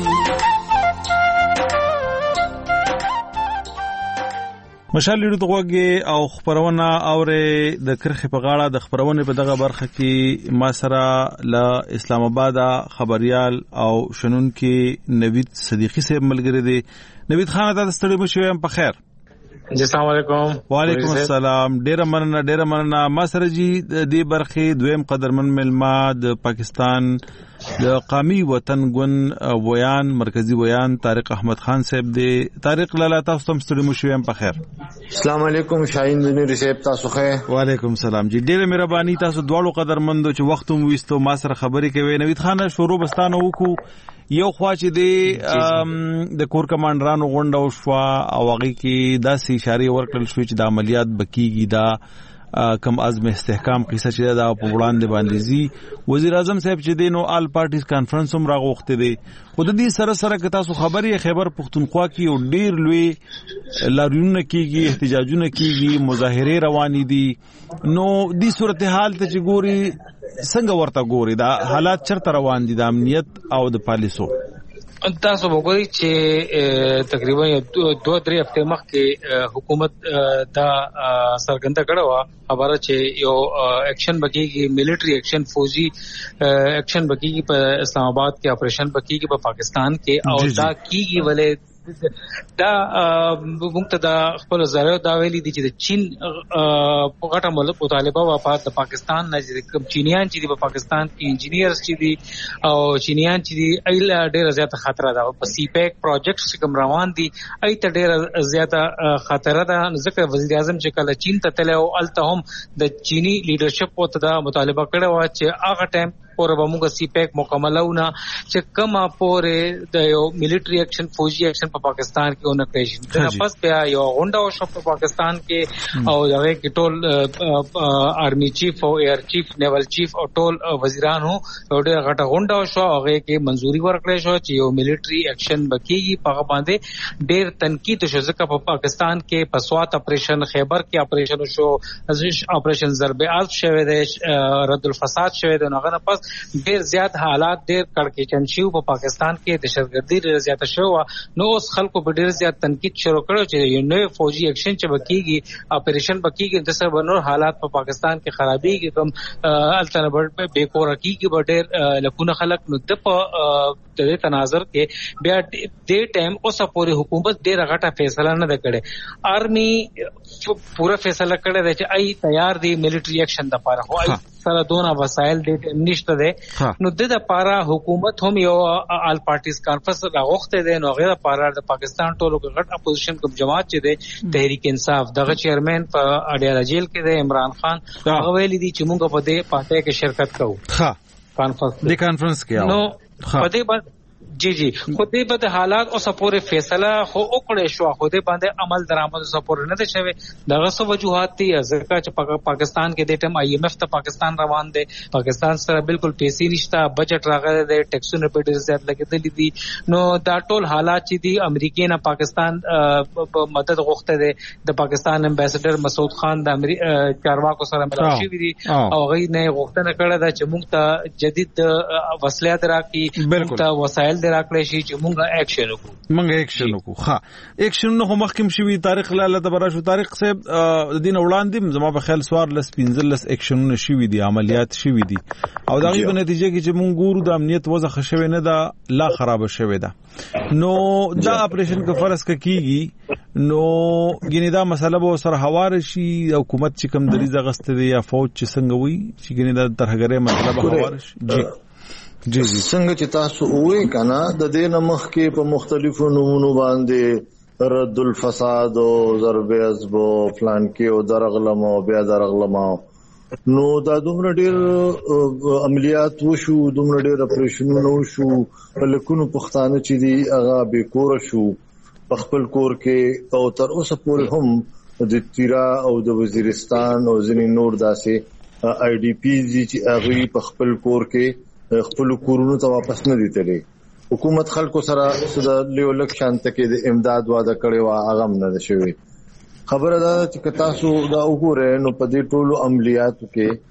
مشال لیدو دغه او خبرونه اوره د کرخه په غاړه د خبرونه په دغه برخه کې ما سره ل اسلام آباد خبريال او شنونکو نوید صدیقی صاحب ملګری دی. نوید خان ته ستړي مشوم په خیر. السلام علیکم. وعلیکم السلام. ډیر مننه ډیر مننه. ما سره جی د برخې دویم قدرمن ملما د پاکستان د قومي وطن ګوند ویان مرکزی ویان طارق احمد خان صاحب دی. طارق لاله تاسو هم ستړي مو شوم په خیر. السلام علیکم شاهین بن ریسیب تاسو خیر. وعلیکم السلام جی. ډیر مهرباني تاسو دواړو قدرمندو چې وخت مو وستو ما سره خبرې کوي. نوید خان شروع بستانه وکړو. یو خوا چې دی د کور کمانډرانو غونډه وشوه او هغه کې داسې اشاره ورکړل شو چې د عملیات بکیږي دا کم عزم استحکام قصه چې دا په وړاندې باندې زی وزیر اعظم صاحب چې دی نو آل پارټیز کانفرنس هم راغوښته دی. خو د دې سره سره که تاسو خبرې خیبر پختونخوا کې یو ډیر لوی لاریونونه کیږي احتجاجونه کیږي مظاهره روانې دي نو دې صورتحال ته چې ګوري څنګه ورته ګوري دا حالات چرته روان دي د امنیت او د پالیسو؟ تاسو وګورئ چې تقریبا دوه درې هفته مخکې حکومت دا سرګنده کړه وا خبره چې یو اکشن بکیږي ملټری اکشن فوجي اکشن بکیږي په اسلام آباد کې اپریشن بکیږي په پاکستان کې او دا کیږي ولې دا موږ دا خپل زړه دا ویلي دي چې د چین په غټه ملک مطالبه وفات د پاکستان نه چې کوم چینیان چې په پاکستان کې انجینیرز چې دي او چینیان چې دي ایله ډېر زیاته خطر ده په سی پیک پروجیکټ چې کوم روان دي ایته ډېر زیاته خطر ده. ځکه وزیر اعظم چې کله چین ته تللی او الته هم د چینی لیډرشپ او ته دا مطالبه کړې و چې هغه ټایم پورې به موږ سی پیک مکملونه چې کومه پورې د یو ملټری اکشن فوجي اکشن په پاکستان کې ونه کړی شي. دا پس بیا یو غونډه وشو په پاکستان کې او هغه کې ټول آرمی چیف او ایر چیف نیول چیف او ټول وزیران هو ډېر غټه غونډه وشو هغه کې منځوري ورکړې شو چې یو ملټری اکشن بکیږي په هغه باندې ډېر تنقید شو ځکه په پاکستان کې په سوات اپریشن خیبر کې اپریشن شو اپریشن ضرب عرض شوه دی رد الفساد شوه دی هغه نه پس ډیر زیات حالات ډیر کړکېچن شو په پاکستان کې دهشتګردي ډیر زیات شو نو اوس خلکو په ډیر زیات تنقید شروع کړو چې یو نوې فوجي اکشن چې بکیږي اپریشن بکیږي د سره بنور حالات په پاکستان کې خرابېږي کوم الټرنیټ به کور کېږي به ډیر لکونه خلک نو د په د تناظر کې بیا د ټایم اوس پورې حکومت ډیر غټه فیصله نه کړي. آرمی پورا فیصله کړی دی چې ای تیار دی ملټری اکشن د لپاره خو ای سره دونه وسایل د نشته دی نو د لپاره حکومت هم یو آل پارټیز کانفرنس راغوښته دی نو غیر لپاره د پاکستان ټولو غټ اپوزیشن کوم جماعت چې دی تحریک انصاف دغه چیرمن په اډیاله جیل کې دی عمران خان هغه ویلي دي چې موږ په دې پاتې کې شرکت کوو. ها کانفرنس د کانفرنس کې نو په دې جی جی خو دې باندې حالات او سپورې فیصله خو وکړې شو خو دې باندې عمل درآمد سپورې نه دي شوی دغه څه وجوهات دي ځکه چې پاکستان کې د ټیم آی ایم ایف ته پاکستان روان دی پاکستان سره بالکل پیسې نشته بجټ راغلی دی ټیکسونه په ډېر زیات لګېدلي دي نو دا ټول حالات چې دي امریکای نه پاکستان مدد غوښته دی د پاکستان امبیسډر مسعود خان د چارواکو سره ملاقات شوی دي او هغه نه غوښتنه کړې ده چې موږ ته جدید وسایل راکړي موږ ته وسایل راکړی شي چې مونږه اکشن وکړو مونږه اکشن وکړو. ها اکشن نو مخکم شوی تاریخ لاله تبرا شو طارق صاحب د دین وړاندې زما په خیال سوار لس پنځلس اکشنونه شوی دي عملیات شوی دي او دا غي په نتیجه کې چې مونږ ګورو د امنیت وضع خښوي نه دا لا خراب شوی ده نو دا اپریشن که فرض کیږي نو ګینه دا مسله به سره حواله شي حکومت چې کوم دریزه غسته دی یا فوج چې څنګه وي چې ګینه دا ترهګره مسله به حواله شي. جی جی جی څنګه چې تاسو وایي کنه د دې نمخ کې په مختلفو نمونو باندې رد الفساد او ضرب عزب او پلان کې او درغلم او بیا درغلم نو دا دومره ډېر عملیات وشو دومره ډېر اپریشنونه وشو په لکونو پښتانه چې دي هغه به کور شو په خپل کور کې او تر اوسه پورې هم د تیرا او د وزیرستان او ځینې نور داسې آی ډی پی چې هغه په خپل کور کې خپل کورونو ته واپس نه دي تللی حکومت خلکو سره د لیولک شانت کې د امداد وعده کړي وا هغه نه ده شوی. خبره ده چې تاسو دا وګورئ نو په دې ټولو عملیاتو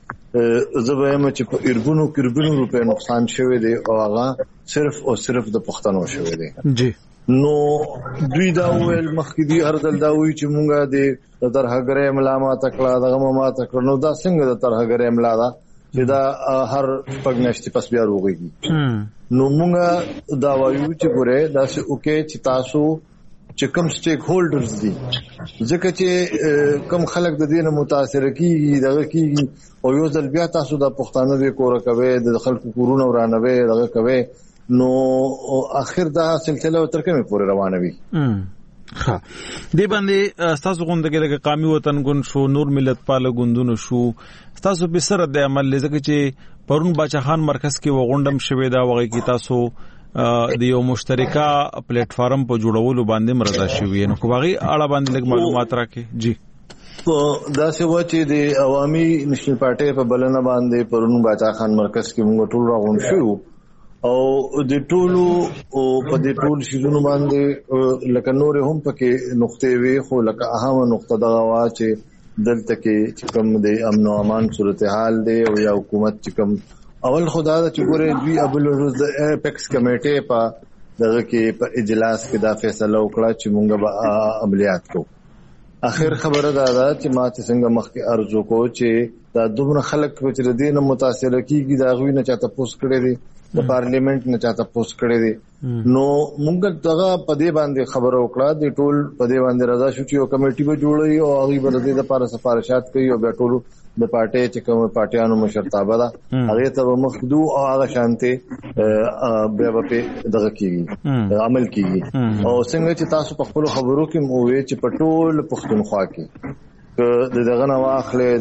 کې زبېم چې په اربونو کربونو روپے نقصان شوی دی او هغه صرف او صرف د پښتنو شوی دی. جی نو دوی دا ویل مخکې دی هر دل دا وی چې مونږه د ترهګرې ملامت کړه دغه ملامت کړه نو دا څنګه د ترهګرې ملامت چې دا هر پګنشتي پس بیا روغيږي نو موږ دا وایو چې ګوره دا چې اوکې چې تاسو چې کوم سټیک هولډرز دي ځکه چې کوم خلک د دې نه متاثر کیږي دغه کیږي او یو ځل بیا تاسو د پښتانه د کور کوي د خلکو کورونه ورانوي دغه کوي نو اخر دا سلسله تر کومه پورې روانه وي. ها دې باندې تاسو غونډه کې د قومي وطن ګوند شو نور ملت پال ګوندونو شو تاسو به سره د عمل لږه چې پرون باچخان مرکز کې وغونډم شوې دا وغه کې تاسو د یو مشترکه پلیټ فارم په جوړولو باندې مرزا شوی نو کوغي اړه باندې لږ معلومات راکې جی. دا څه و چې د عوامي نېشنل پارټي په بلنه باندې پرون باچا خان مرکز کې موږ ټول راغون شو او د ټولو او په دې ټول شیزونو باندې لکه نور هم پکې نقطې وي خو لکه اهم نقطه دا وا چې دلته کې کوم د امن او امان صورتحال دی او یا حکومت چې کوم اول خدا دا چې ګوره دوی ابل روز د اپیکس کمیټې په دغه کې په اجلاس کې دا فیصله وکړه چې مونږ به عملیات کوو. اخر خبره دا ده چې ما ته څنګه مخکې ارزو کو چې دا دومره خلک چې د دې نه متاثر کیږي دا غوی نه چاته پوس کړي دي د پارلیمنت نه چاته پوس کړي دي نو مونږ دغه په دې باندې خبره وکړه د ټول په دې باندې رضا شو چې یو کمیټي به جوړوي او هغه به د دې لپاره سفارشات کوي او بیا ټول د پارټي چې کوم پارټیانو مشرتابه ده هغه ته مخدو او هغه شانته بیا په دغه کیږي عمل کیږي او څنګه چې تاسو په خپل خبرو کې مو وی چې په ټول پښتونخوا کې د دغه نو اخلي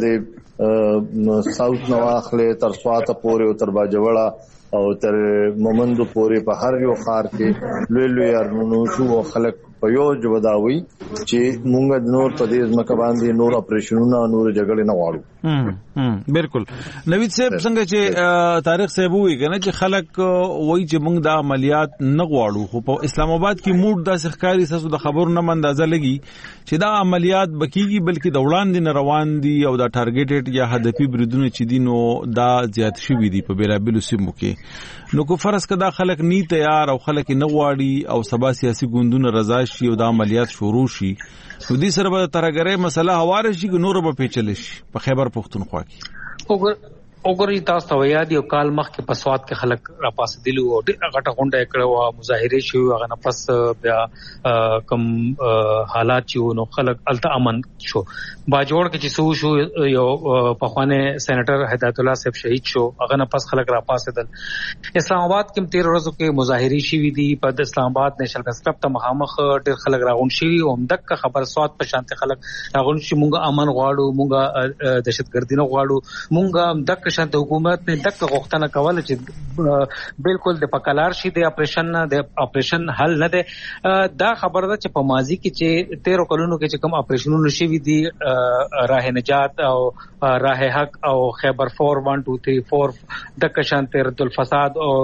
د ساوث نو اخلي تر سواته پورې او تر باجوړه او تر مومندو پورې په هر یو خار کې لوی لوی ارمنو شو او خلک په یو جوړداوي چې مونږ د نور په دې ځمکه باندې نور اپریشنونه نور جګړې نه غواړو. هم بالکل نوید صاحب څنګه چې تاریخ صاحب وی کنه چې خلک وایي چې مونږ د عملیات نه غواړو خو په اسلام آباد کې موډ د ښکاری ساسو د خبرو نه اندازه لګي چې دا عملیات بکیږي بلکې د وړاندې نه روان دي او دا ټارګټډ یا هدفي بریدونه چې دي نو دا زیات شوي دي په بیلابلو سیمو کې نو کو فرض کدا خلک نی تیار او خلک نه غواړي او سبا سیاسي ګوندونه رضا شي او د عملیات شروع شي نو دې سره به ترګره مسله هواره شي چې نور به پیچل شي په خیبر پختونخوا کې وګورئ تاسو ته یاد یو کال مخکې په سواد کې خلک را پاسې دي او غټه غونډه کړه او مظاهره شو هغه نه پس بیا کم حالات چې نو خلک الته امن شو باجوړ کې چې سو شو یو پخوانه سېنیټر هدایت الله صاحب شهید شو هغه نه پس خلک را پاسې دل اسلام آباد کې تیر ورځو کې مظاهره شوې دي په اسلام آباد نېشنل کلب ته مخامخ ډېر خلک راغون شي او دغه خبر سواد په شانته خلک راغون شي مونږه امن غواړو مونږه دهشتګردي نه غواړو مونږه دغه شانت حکومت نه دغه غوښتنه کوله چې بالکل د پکلار شي د اپریشن نه د اپریشن حل نه ده دا خبره ده چې په ماضی کې چې تیرو کلونو کې چې کوم اپریشنونه شوي دي راه نجات او راه حق او خیبر فور ون ټو تھری فور دغه شانت رد الفساد او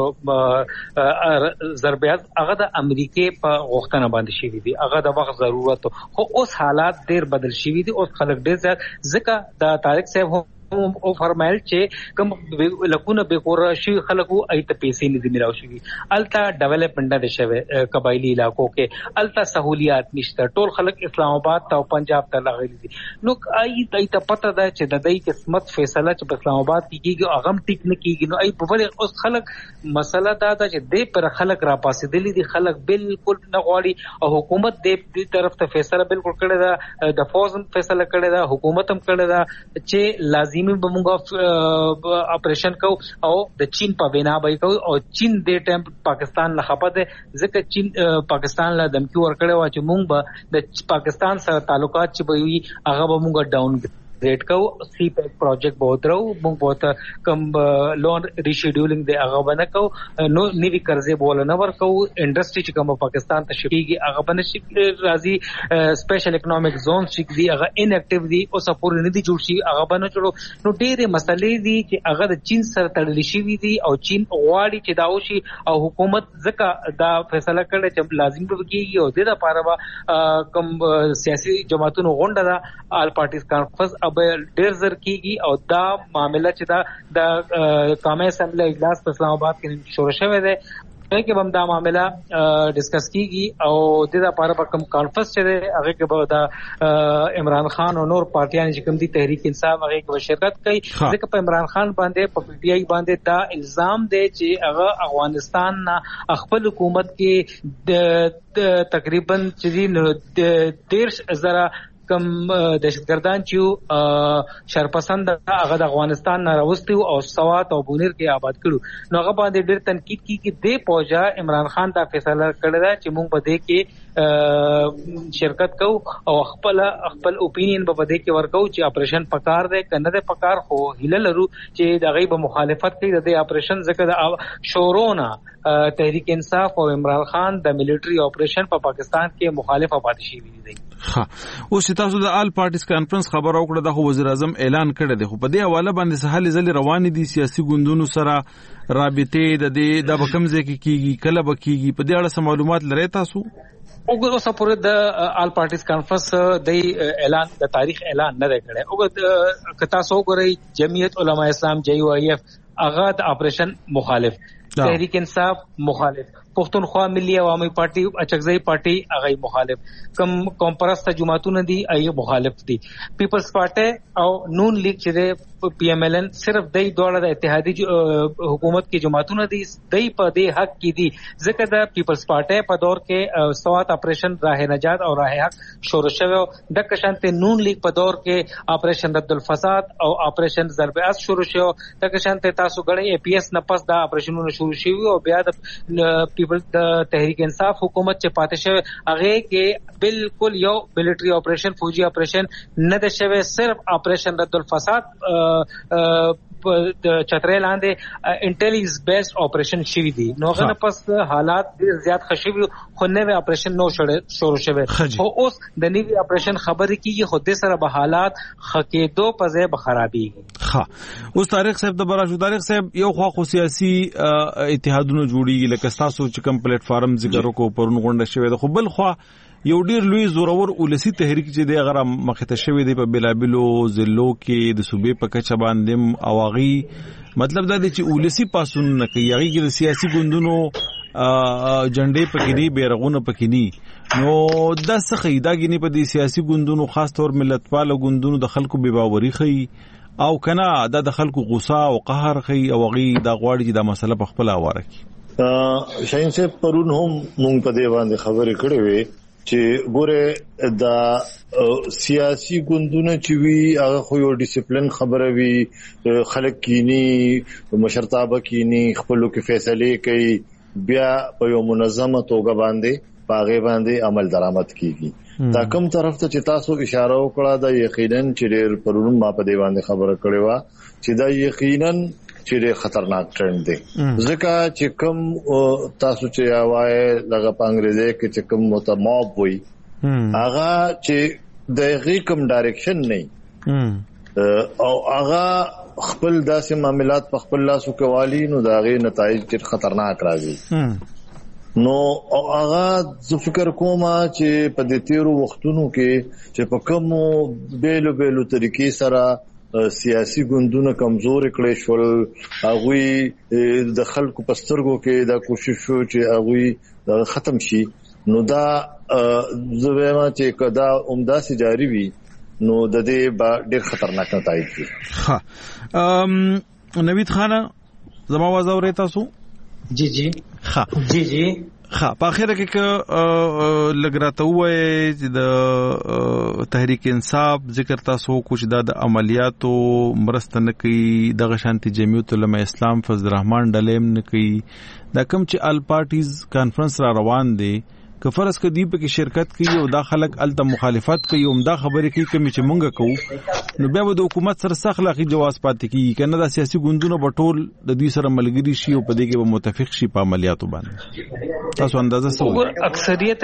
ضربات هغه د امریکای په غوښتنه باندې شوي دي هغه د وخت ضرورت خو اوس حالات ډیر بدل شوي دي اوس خلک ډیر زیات ځکه د طارق صاحب او فرمایل چې کوم لکونه به کور شي خلکو ایت پیسې نه دي ملاو شي التا ډیولپمنٹ د شوه قبایلی علاقو کې التا سہولیات نشته ټول خلک اسلام آباد ته او پنجاب ته لغلي دي نو ایت ایت پته ده چې د دې قسمت فیصله چې په اسلام آباد کې کیږي هغه ټیک نه کیږي نو ای په ول اوس خلک مسله دا ده چې دې پر خلک را پاسې دي دي خلک بالکل نه غواړي او حکومت دې طرف ته فیصله بالکل کړی ده د فوز فیصله کړی ده حکومت هم کړی ده چې لازم به موږ اپریشن کو او د چین په بنا به کو او چین د ټیم پاکستان نه خپه ده ځکه چین پاکستان له دمکی ور کړی و چې موږ به د پاکستان سره تعلقات چې به وي هغه به موږ ډاون ریټ کو سی پیک پروجیکټ بہت رو موږ بہت کم لون ریشیډولینګ دی هغه بنه کو نو نیوی قرضې بول نه ور کو انډستری چې کوم پاکستان ته شپږي هغه بنه شي راځي سپیشل اکونومیک زون چې دی هغه ان ایکټیو دی او سپور نه دی جوړ شي هغه بنه جوړو نو ډېرې مسلې دي چې هغه د چین سره تړلې شي دي او چین غواړي چې دا وشي او حکومت ځکه دا فیصله کړي چې لازم به کیږي او د لپاره کوم سیاسي جماعتونو غونډه ده آل پارټیز کانفرنس ډیر زر کیږي او دا معاملہ چې دا د قومي اسمبلی اجلاس په اسلام آباد کې شروع شوه دی کې هم دا معاملہ ډیسکس کیږي او د لپاره په کوم کانفرنس چې هغه کې به دا عمران خان او نور پارټیان چې کوم دي تحریک انصاف هغه کې شرکت کوي. ځکه په عمران خان باندې په پی ټی آی باندې دا الزام دی چې هغه افغانستان نه خپل حکومت کې تقریبا چې دیرش زره کم دهشتګردان چې شرپسند هغه د افغانستان نه راوستي او سوات او بونیر کې آباد کړو. نو هغه باندې ډېر تنقید کی چې د پوجا عمران خان دا فیصله کړی دا چې موږ په دې کې شرکت کوو او خپل خپل اوپینین په دې کې ورکو چې اپریشن پکار دی کنه د پکار خو هله لرو چې د غیب مخالفت کوي د اپریشن ذکر شورونا تحریک انصاف او عمران خان د ملټری اپریشن په پاکستان کې مخالف پاتې شي دي. ها اوس تاسو د آل پارټیز کانفرنس خبر او کړه د وزیر اعظم اعلان کړی دی خو په دې حواله باندې سهال ځل روان دي سیاسي ګوندونو سره رابطې د دې د بکمزه کې کیږي کله بکیږي په دې اړه معلومات لري تاسو؟ وګورئ اوس پورې د آل پارټیز کانفرنس د اعلان د تاریخ اعلان نه کړي. او که تاسو وګورئ جمعیت علماء اسلام جے یو آئی ایف هغه د اپریشن مخالف، تحریک انصاف مخالف، پښتونخوا ملي عوامي پارټي اچکزئی پارټي هغه مخالف، کم قوم پرست جماعتونه دي هغه مخالف دي. پیپلز پارټي او نون لیگ چې پی ایم ایل ان صرف دای دوړه د اتحادی حکومت کې جماعتونه دي دای په دې حق کې دي ځکه د پیپلز پارټي په دور کې سوات اپریشن راه نجات او راه حق شروع شوه. د کشانته نون لیگ په دور کې اپریشن رد الفساد او اپریشن ضرب اس شروع شو. د کشانته تاسو غړي ای پی ایس نه پس دا اپریشنونه شروع شوي او بیا د پیپل د تحریک انصاف حکومت چې پاتې شوه هغه کې بالکل یو ملټری اپریشن فوجي اپریشن نه د شوه، صرف اپریشن رد الفساد د چترې لاندې انټیلیجنس بیسډ اپریشن شوی دی. نو هغه پس حالات ډیر زیات خشوي خو نوې اپریشن نو شروع شوه او اوس د نوې اپریشن خبرې کیږي خو د سره به حالات خکېدو په ځای به خرابېږي. ها اوس طارق صاحب د براشو طارق صاحب یو خو خصوصي اتحادونه جوړیږي لکه تاسو چې کوم پلیټ فارم ذکر وکړو پرون غونډه شوې ده، خو بل خو یو ډیر لوی زورور ولسی تحریک چې دی غره مخته شوی دی په بلابلو ضلعو کې د صوبې په کچه باندې اواغي مطلب دا دی چې ولسی پاسون نه کوي هغه کې د سیاسي ګوندونو جنډې پکې دي بیرغونه پکې دي. نو دا څه خیدا غني په دې سیاسي ګوندونو خاص طور ملتپال ګوندونو د خلکو بے باوري خي او کنه دا د خلکو غوسه او قهر خي او غي دا غواړي چې دا مسله په خپل اواره کی. شاین سے پرون هم مونږ په دې باندې خبرې کړې وې چې ګوره دا سیاسي ګوندونه چې وی هغه خو یو ډیسپلین خبره وی خلک کینی مشرتابه کینی خپلو کې فیصله کوي بیا په یو منظمه توګه باندې پاغه باندې عمل درآمد کیږي. دا کوم طرف ته چې تاسو اشاره وکړه دا یقینا چې پرون ما په دې باندې خبره کړې و چې دا یقینا چې خطرناک ټرند دی ځکه چې کوم تاسو چې اوای لږه په انګریزي کې چې کوم متماب وي هغه چې دغه کوم ډایرکشن نه او هغه خپل داسې معاملات په خپل لاسو کې والی نو داغه نتایج چې خطرناک راځي. نو هغه زه فکر کوم چې په دې تیرو وختونو کې چې په کوم بیلو بیلو طریقې سره سیاسي ګوندونه کمزور کړي شول هغه د خلکو په سترګو کې دا کوشش شو چې هغه ختم شي. نو دا زویما چې کدا عمده سي جاری وي نو د دې با ډېر خطرناک نتایج دي. ها ام نوید خان زما आवाज اورئ تاسو؟ جی جی ها جی جی ها په اخر کې ک لګراته وای چې د تحریک انصاف ذکر تاسو کوم د عملیاتو مرسته نه کوي د غشانتي جمعیت علماء اسلام فضل الرحمن ډلیم نه کوي دا کوم چې ال پارټیز کانفرنس را روان دي که فرض کدی په کې شرکت کوي او دا خلک الته مخالفت کوي او دا خبرې کوي کوم چې مونږ کوو نو بیا د حکومت سره سخت اخلاقی جواز پاتې کیږي کنه دا سیاسي ګوندونه بټول د دوی سره ملګری شي او په دې کې به متفق شي په عملیاتو باندې. تاسو اندازه څه اکثریت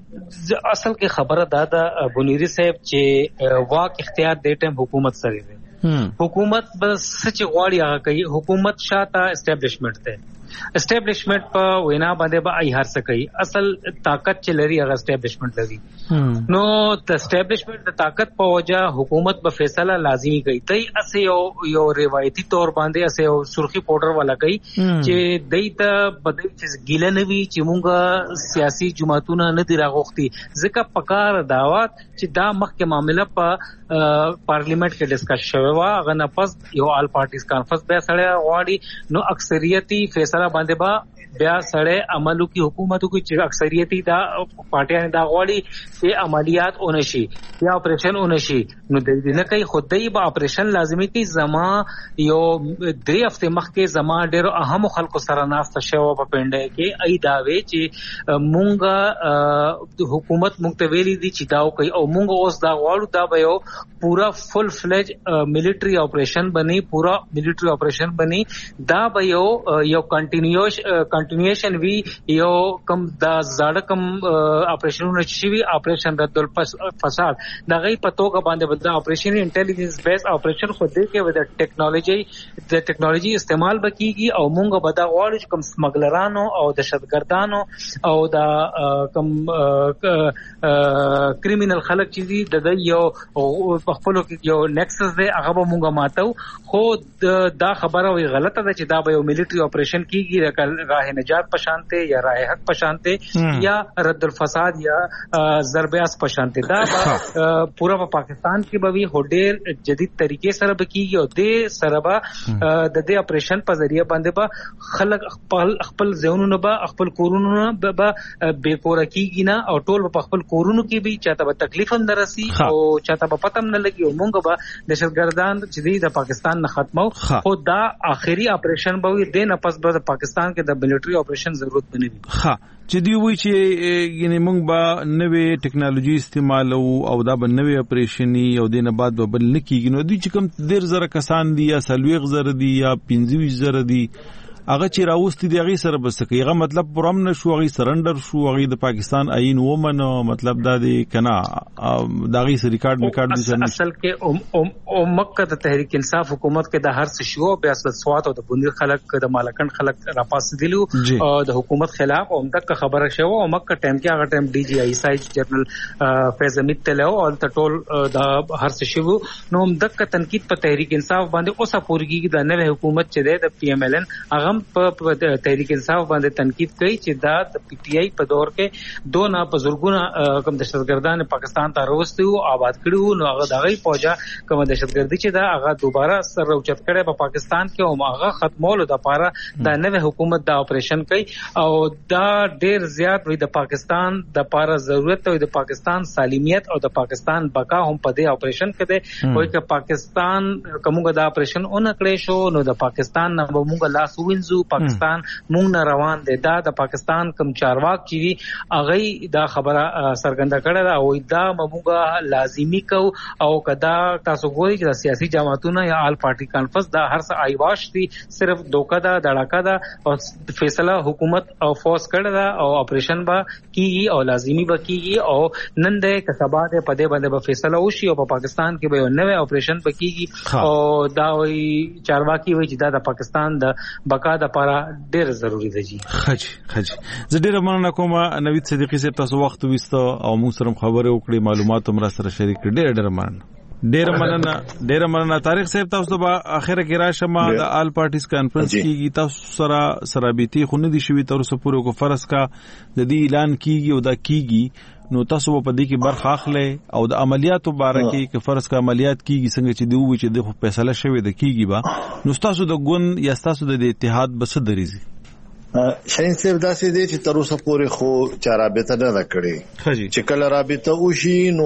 اصل کې خبره دا ده بنيري صاحب چې واک اختیار د ټیم حکومت سره دی. حکومت بس سچ غواړي هغه کوي. حکومت شاته اسټابلیشمنت ده اسټابلیشمنت په وینا باندې به ای هر څه کوي. اصل طاقت چې لري هغه اسټابلیشمنت لري. نو د اسټابلیشمنت د طاقت په وجه حکومت به فیصله لازمی کوي. دای اسه یو یو روایتي تور باندې اسه یو سرخی پاوډر والا کوي چې دای ته بدای چې ګیله نه وي چې مونږه سیاسي جماعتونه نه دی راغوختي. ځکه پکار دعوت چې دا مخکې معاملې په پارلیمنت کې ډیسکس شوی و، هغه نه پس یو آل پارټیز کانفرنس به سره غواړي نو اکثریتي فیصله باندې با بیا سره عملو کی حکومتو کی چې اکثریتي دا پارټیان دا غواړي چې عملیات اونشي یا اپریشن اونشي نو د دې نه کوي خدای به اپریشن لازمي کی زما یو درې هفته مخکې زما ډېر اهم خلکو سره ناسته شو په پنده کې ای داوي چې مونږه حکومت مونږ ویلي دي چې دا کوي او مونږ اوس دا غواړو دا به یو پورا فل فلیج ملټری اپریشن بني پورا ملټری اپریشن بني دا به یو یو کنټینیوس کنټینیوشن وی یو کم دا زړه کم اپریشنونه شي وی اپریشن رد الفساد دا غي پتوګه باندې دا اپریشن انټيليجنس بیس اپریشن خو دې کې ود ټیکنالوژي د ټیکنالوژي استعمال بکیږي او مونږ به دا غواړو چې کم سمګلرانو او دهشتګردانو او دا کم کریمینل خلک چې دي د یو خپل یو نیکسس دی هغه به مونږه ماتو. خو دا خبره وی غلطه ده چې دا به یو ملټری اپریشن کیږي راه نجات پشانته یا راه حق پشانته یا رد الفساد یا ضرب اس پشانته. دا پورا په پاکستان کې به وی هډیر جدید طریقې سره بکیږي او د سره به د دې اپریشن په ذریعہ باندې به خلک خپل خپل ځونونه به خپل کورونه به بے کور کیږي نه او ټول په خپل کورونو کې به چاته به تکلیف هم درسي او چاته به پتم نه لګي او مونږ به دهشتګردان چې د پاکستان نه ختمو. خو دا آخري اپریشن به وي د نه پس به پاکستان کې د ملټری اپریشن ضرورت بنوي. ها چې دی وی چې یعنی مونږ به نوې ټیکنالوژي استعمالو او دا به نوې اپریشني او د نه بعد به بل نکیږي. نو دوی چې کوم ډیر زره کسان دي یا سلويغ زره دي یا پنځه زره دي هغه چې راوستي دی هغه سره بس کوي هغه مطلب پرم نشو هغه سرندر شو هغه د پاکستان عین ومنو مطلب دا دی کنه دا غي سر ریکارډ میکارډ دي. اصل کې او مکه د تحریک انصاف حکومت کې د هر څه شو بیا سوات او د بندر خلک د مالکن خلک را پاس ديلو او د حکومت خلاف او مکه خبره شو او مکه ټایم کې هغه ټایم ډي جی آی سایج جنرال فیض حمید تلو او ټول د هر څه شو نو مکه تنقید په تحریک انصاف باندې اوسه پورګي د نوې حکومت چې د پی ایم ایل ان هغه په تحریک انصاف باندې تنقید کوي چې دا د پی ټی آی په دور کې دوه نه بزرګونه کوم دهشتګردان پاکستان ته راوستي او آباد کړي نو هغه دغه پوجا کوم دهشتګردي چې دا هغه دوباره سر اوچت کړي په پاکستان کې او هغه ختمول د لپاره د نوې حکومت دا اپریشن کوي او دا ډیر زیات وي د پاکستان د لپاره ضرورت او د پاکستان سالمیت او د پاکستان بقا هم په دې اپریشن کې ده. وایي چې پاکستان کومه دا اپریشن اون کړی شو نو د پاکستان نه موږ لاس وینځو پاکستان مونږ نه روان دي. دا د پاکستان کم چارواک چې هغه دا خبره سرګنده کړه دا او دا موږ لازمی کو او کدا تاسو ګورئ چې د سیاسي جماعتونو یا آل پارټي کانفرنس دا هر څه ایواش دي صرف دوکا دا دړاکا دا او فیصله حکومت او فورس کړه دا او اپریشن با کیږي او لازمی با کیږي او نن د کسبا د پدې باندې به فیصله وشي او په پاکستان کې به نوې اپریشن بکیږي او دا وی چارواکي وی چې دا د پاکستان د بقا د لپاره ډیر ضروری دی. جی خج خج زه ډیر مننه کوم نوید صدیقی صاحب تاسو وخت وستو او موږ سره خبرې وکړې معلومات هم را سره شریک کړې ډیر ډیر مننه ډیر مننه ډیر مننه طارق صاحب تاسو به اخره کې راشه ما د آل پارټیز کانفرنس کیږي تاسو سره سرابيتي خو نه دي شوي تر اوسه پورې کو فرض کا د دې اعلان کیږي او دا کیږي نو تاسو په دې کې برخه اخلي او د عملیاتو باره کې چې فرض کا عملیات کیږي څنګه چې دی و چې د فیصله شوی د کیږي با نو تاسو د ګون یا تاسو د اتحاد بس درېزي شاین صاحب داسې دی چې تر اوسه پورې خو چارابته نه کړی چې کله رابطه وشي نو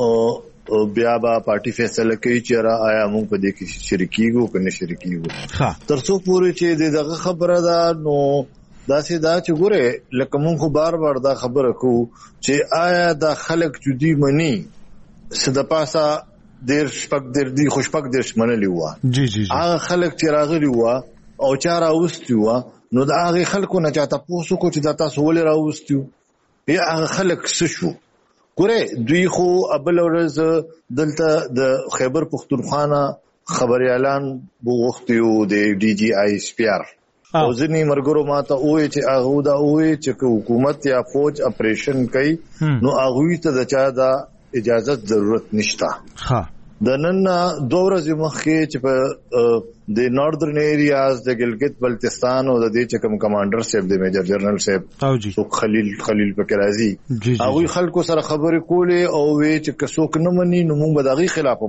بیا با پارټي فیصله کوي چې را آیا موږ په دې کې شریکيږو کنه شریکيږو تر څو پورې چې دغه خبره ده نو دا سي دا چې ګوره لکه مونږ خو بار بار دا خبره کو چې آیا دا خلک جدي مني صد پاسا ډیر شپک ډیر دی خوشپک ډیر شمنلی و جی جی هغه خلک چې راغلي و او چا راوستي و نو دا هغه خلکو نه چاته پوسو کو چې دا تاسو ولې راوستي یا هغه خلک څه شو ګوره دوی خو ابل ورځ دلته د خیبر پختونخوا خبري اعلان بو وخت یو د ډي جی آی سپیار او ځینې مرګرو ماته وې چې هغه دا وې چې حکومت یا فوج اپریشن کوي نو هغه ته د چا دا اجازه ضرورت نشته. ها د نن دوه ورځې مخکې چې په د ناردرن ایریاز د ګلګت بلتستان او د دې چې کوم کمانډر صاحب د میجر جنرال صاحب او خلیل خلیل پکې راځي هغه خلکو سره خبرې کولې او وې چې کڅوک نه مني نو موږ به دغه خلاف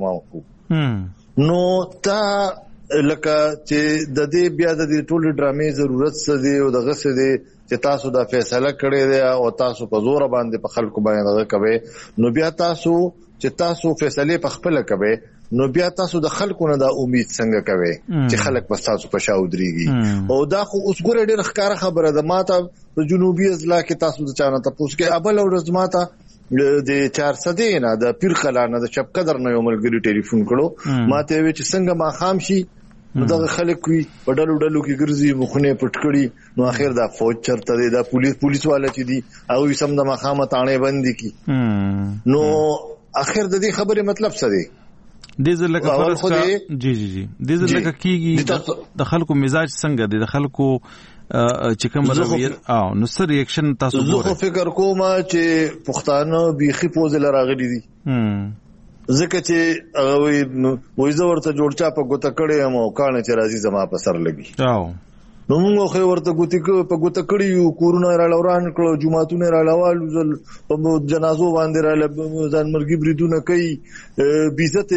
مو نو تا لکه چې د دې بیا د دې ټول ډرامې ضرورت څه دی او دغه څه دی چې تاسو دا فیصله کړی دی او تاسو په زور باندې په خلکو باندې دغه کوي نو بیا تاسو چې تاسو فیصله په خپل کوي نو بیا تاسو د خلکو نه د امید څنګه کوي چې خلک په تاسو په شاو دريږي او دا خو اوس ګوره ډېر ښکاره خبره ده. ماته په جنوبي اضلاع کې تاسو د چانه تاسو کې ابل ورځ ماته د چار سدې نه د پیر خلانه د شپقدر نه یو ملګری ټلیفون کړو ماته وی چې څنګه ما خام شي نو دا خلک وي په ډلو ډلو کې ګرځي مخونه پټ کړي نو اخر دا فوج چرته دی دا پولیس پولیس والا چې دي او سم د مخامه تانه بندي کی نو اخر د دې خبره مطلب څه دی د دې لکه فرض کا جی جی جی د دې لکه کیږي د خلکو مزاج څنګه دی د خلکو چې کوم رویت او نو سر ریاکشن تاسو زه خو فکر کوم چې پښتانه بيخي پوز لراغلي دي ځکه چې هغه وې زه ورته جوړ چا په ګوته کړی یم او کانه چې راځي زما په سر لګي او نو موږ خو ورته ګوتی په ګوته کړی یو کورونه را لوران کړو جمعهتونه را لوال په جنازو باندې را ځان مرګي بریدونه کوي بیزت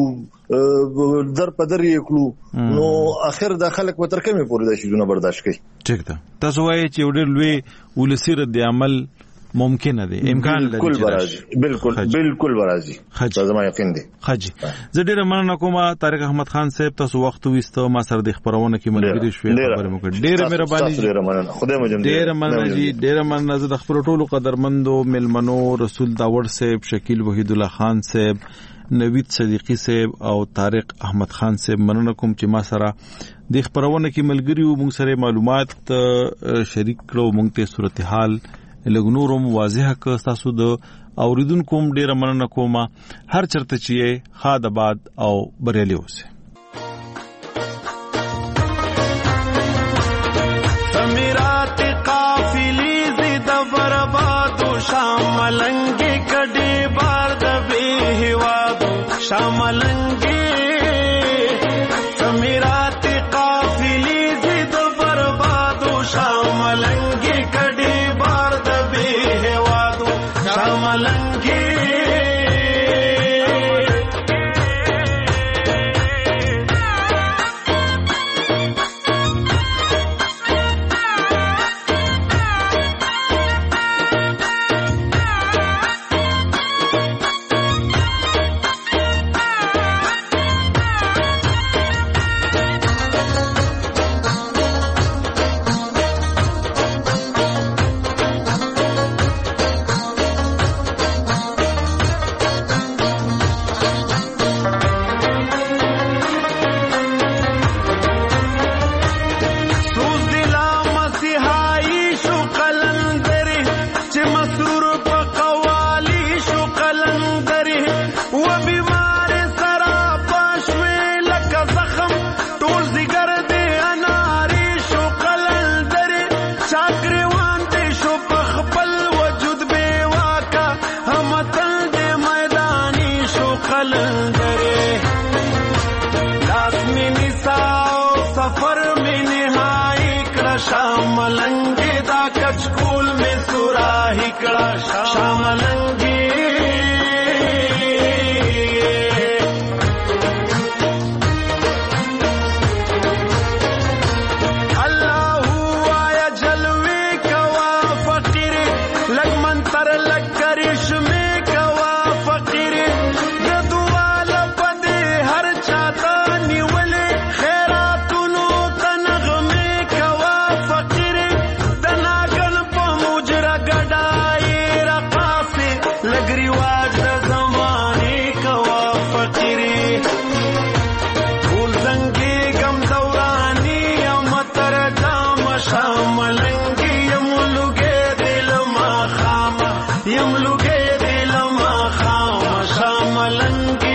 کړو در په در یې کړو نو اخر د خلک په ترکمه پورې د شیونه برداشت کوي. ٹھیک ده تاسو وایي چې وړل لوی ولسی رد عمل ممکن دی امکان لري بالکل برازي بالکل بالکل برازي زما یقین دی. حاجی زه ډیره مننه کوم طارق احمد خان صاحب تاسو وخت وستو ما سره د خبرونه کې ملګری شوې خبره مو کړ ډیره مهرباني ډیره مننه خدای مو جن ډیره مننه جی ډیره مننه زه د خپل ټولو قدرمندو ملمنو رسول داور صاحب شکیل وحید الله خان صاحب نوید صدیقی صاحب او طارق احمد خان صاحب مننه کوم چې ما سره د خبرونه کې ملګری وو موږ سره معلومات شریک کړو موږ ته صورتحال لګنورم واضح ک تاسو د اوریدونکو ډیره مننه کوم هر چرته چې خاد آباد او بریالي اوسه. سمیرات قافلی زید برباد شاملنگی کډي بار د به هواد شاملنگی سمیرات قافلی زید برباد شاملنگی کډي شاملنگی شاملنگی دا کچکول میں سوراہی کڑا شاملنگی اللہ آیا جلوے کوا فقیر لگ منتر لگ کرش میں کوا فقیر گدوال پدے ہر چاہتا نیولے خیراتونو تنغمے لګریواج د زمانه کوا فقیری ټول زنګي غم دورانی یم تر جام شاملنګي یم لګې دل ما خام یم لګې دل ما خام شاملنګي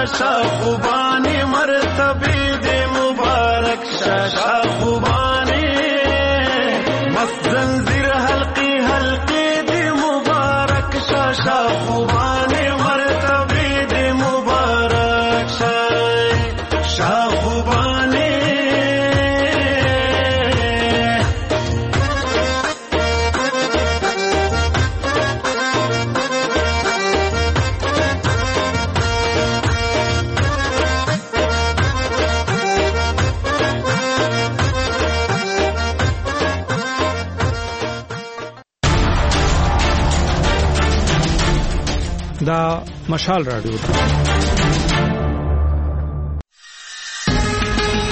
خوبانی مرتبه دې مبارک شا خوبانی مست زنجیر حلقی حلقی دې مبارک شا خوبانی مرتبه دې مبارک شا خوبانی دا مشال رادیو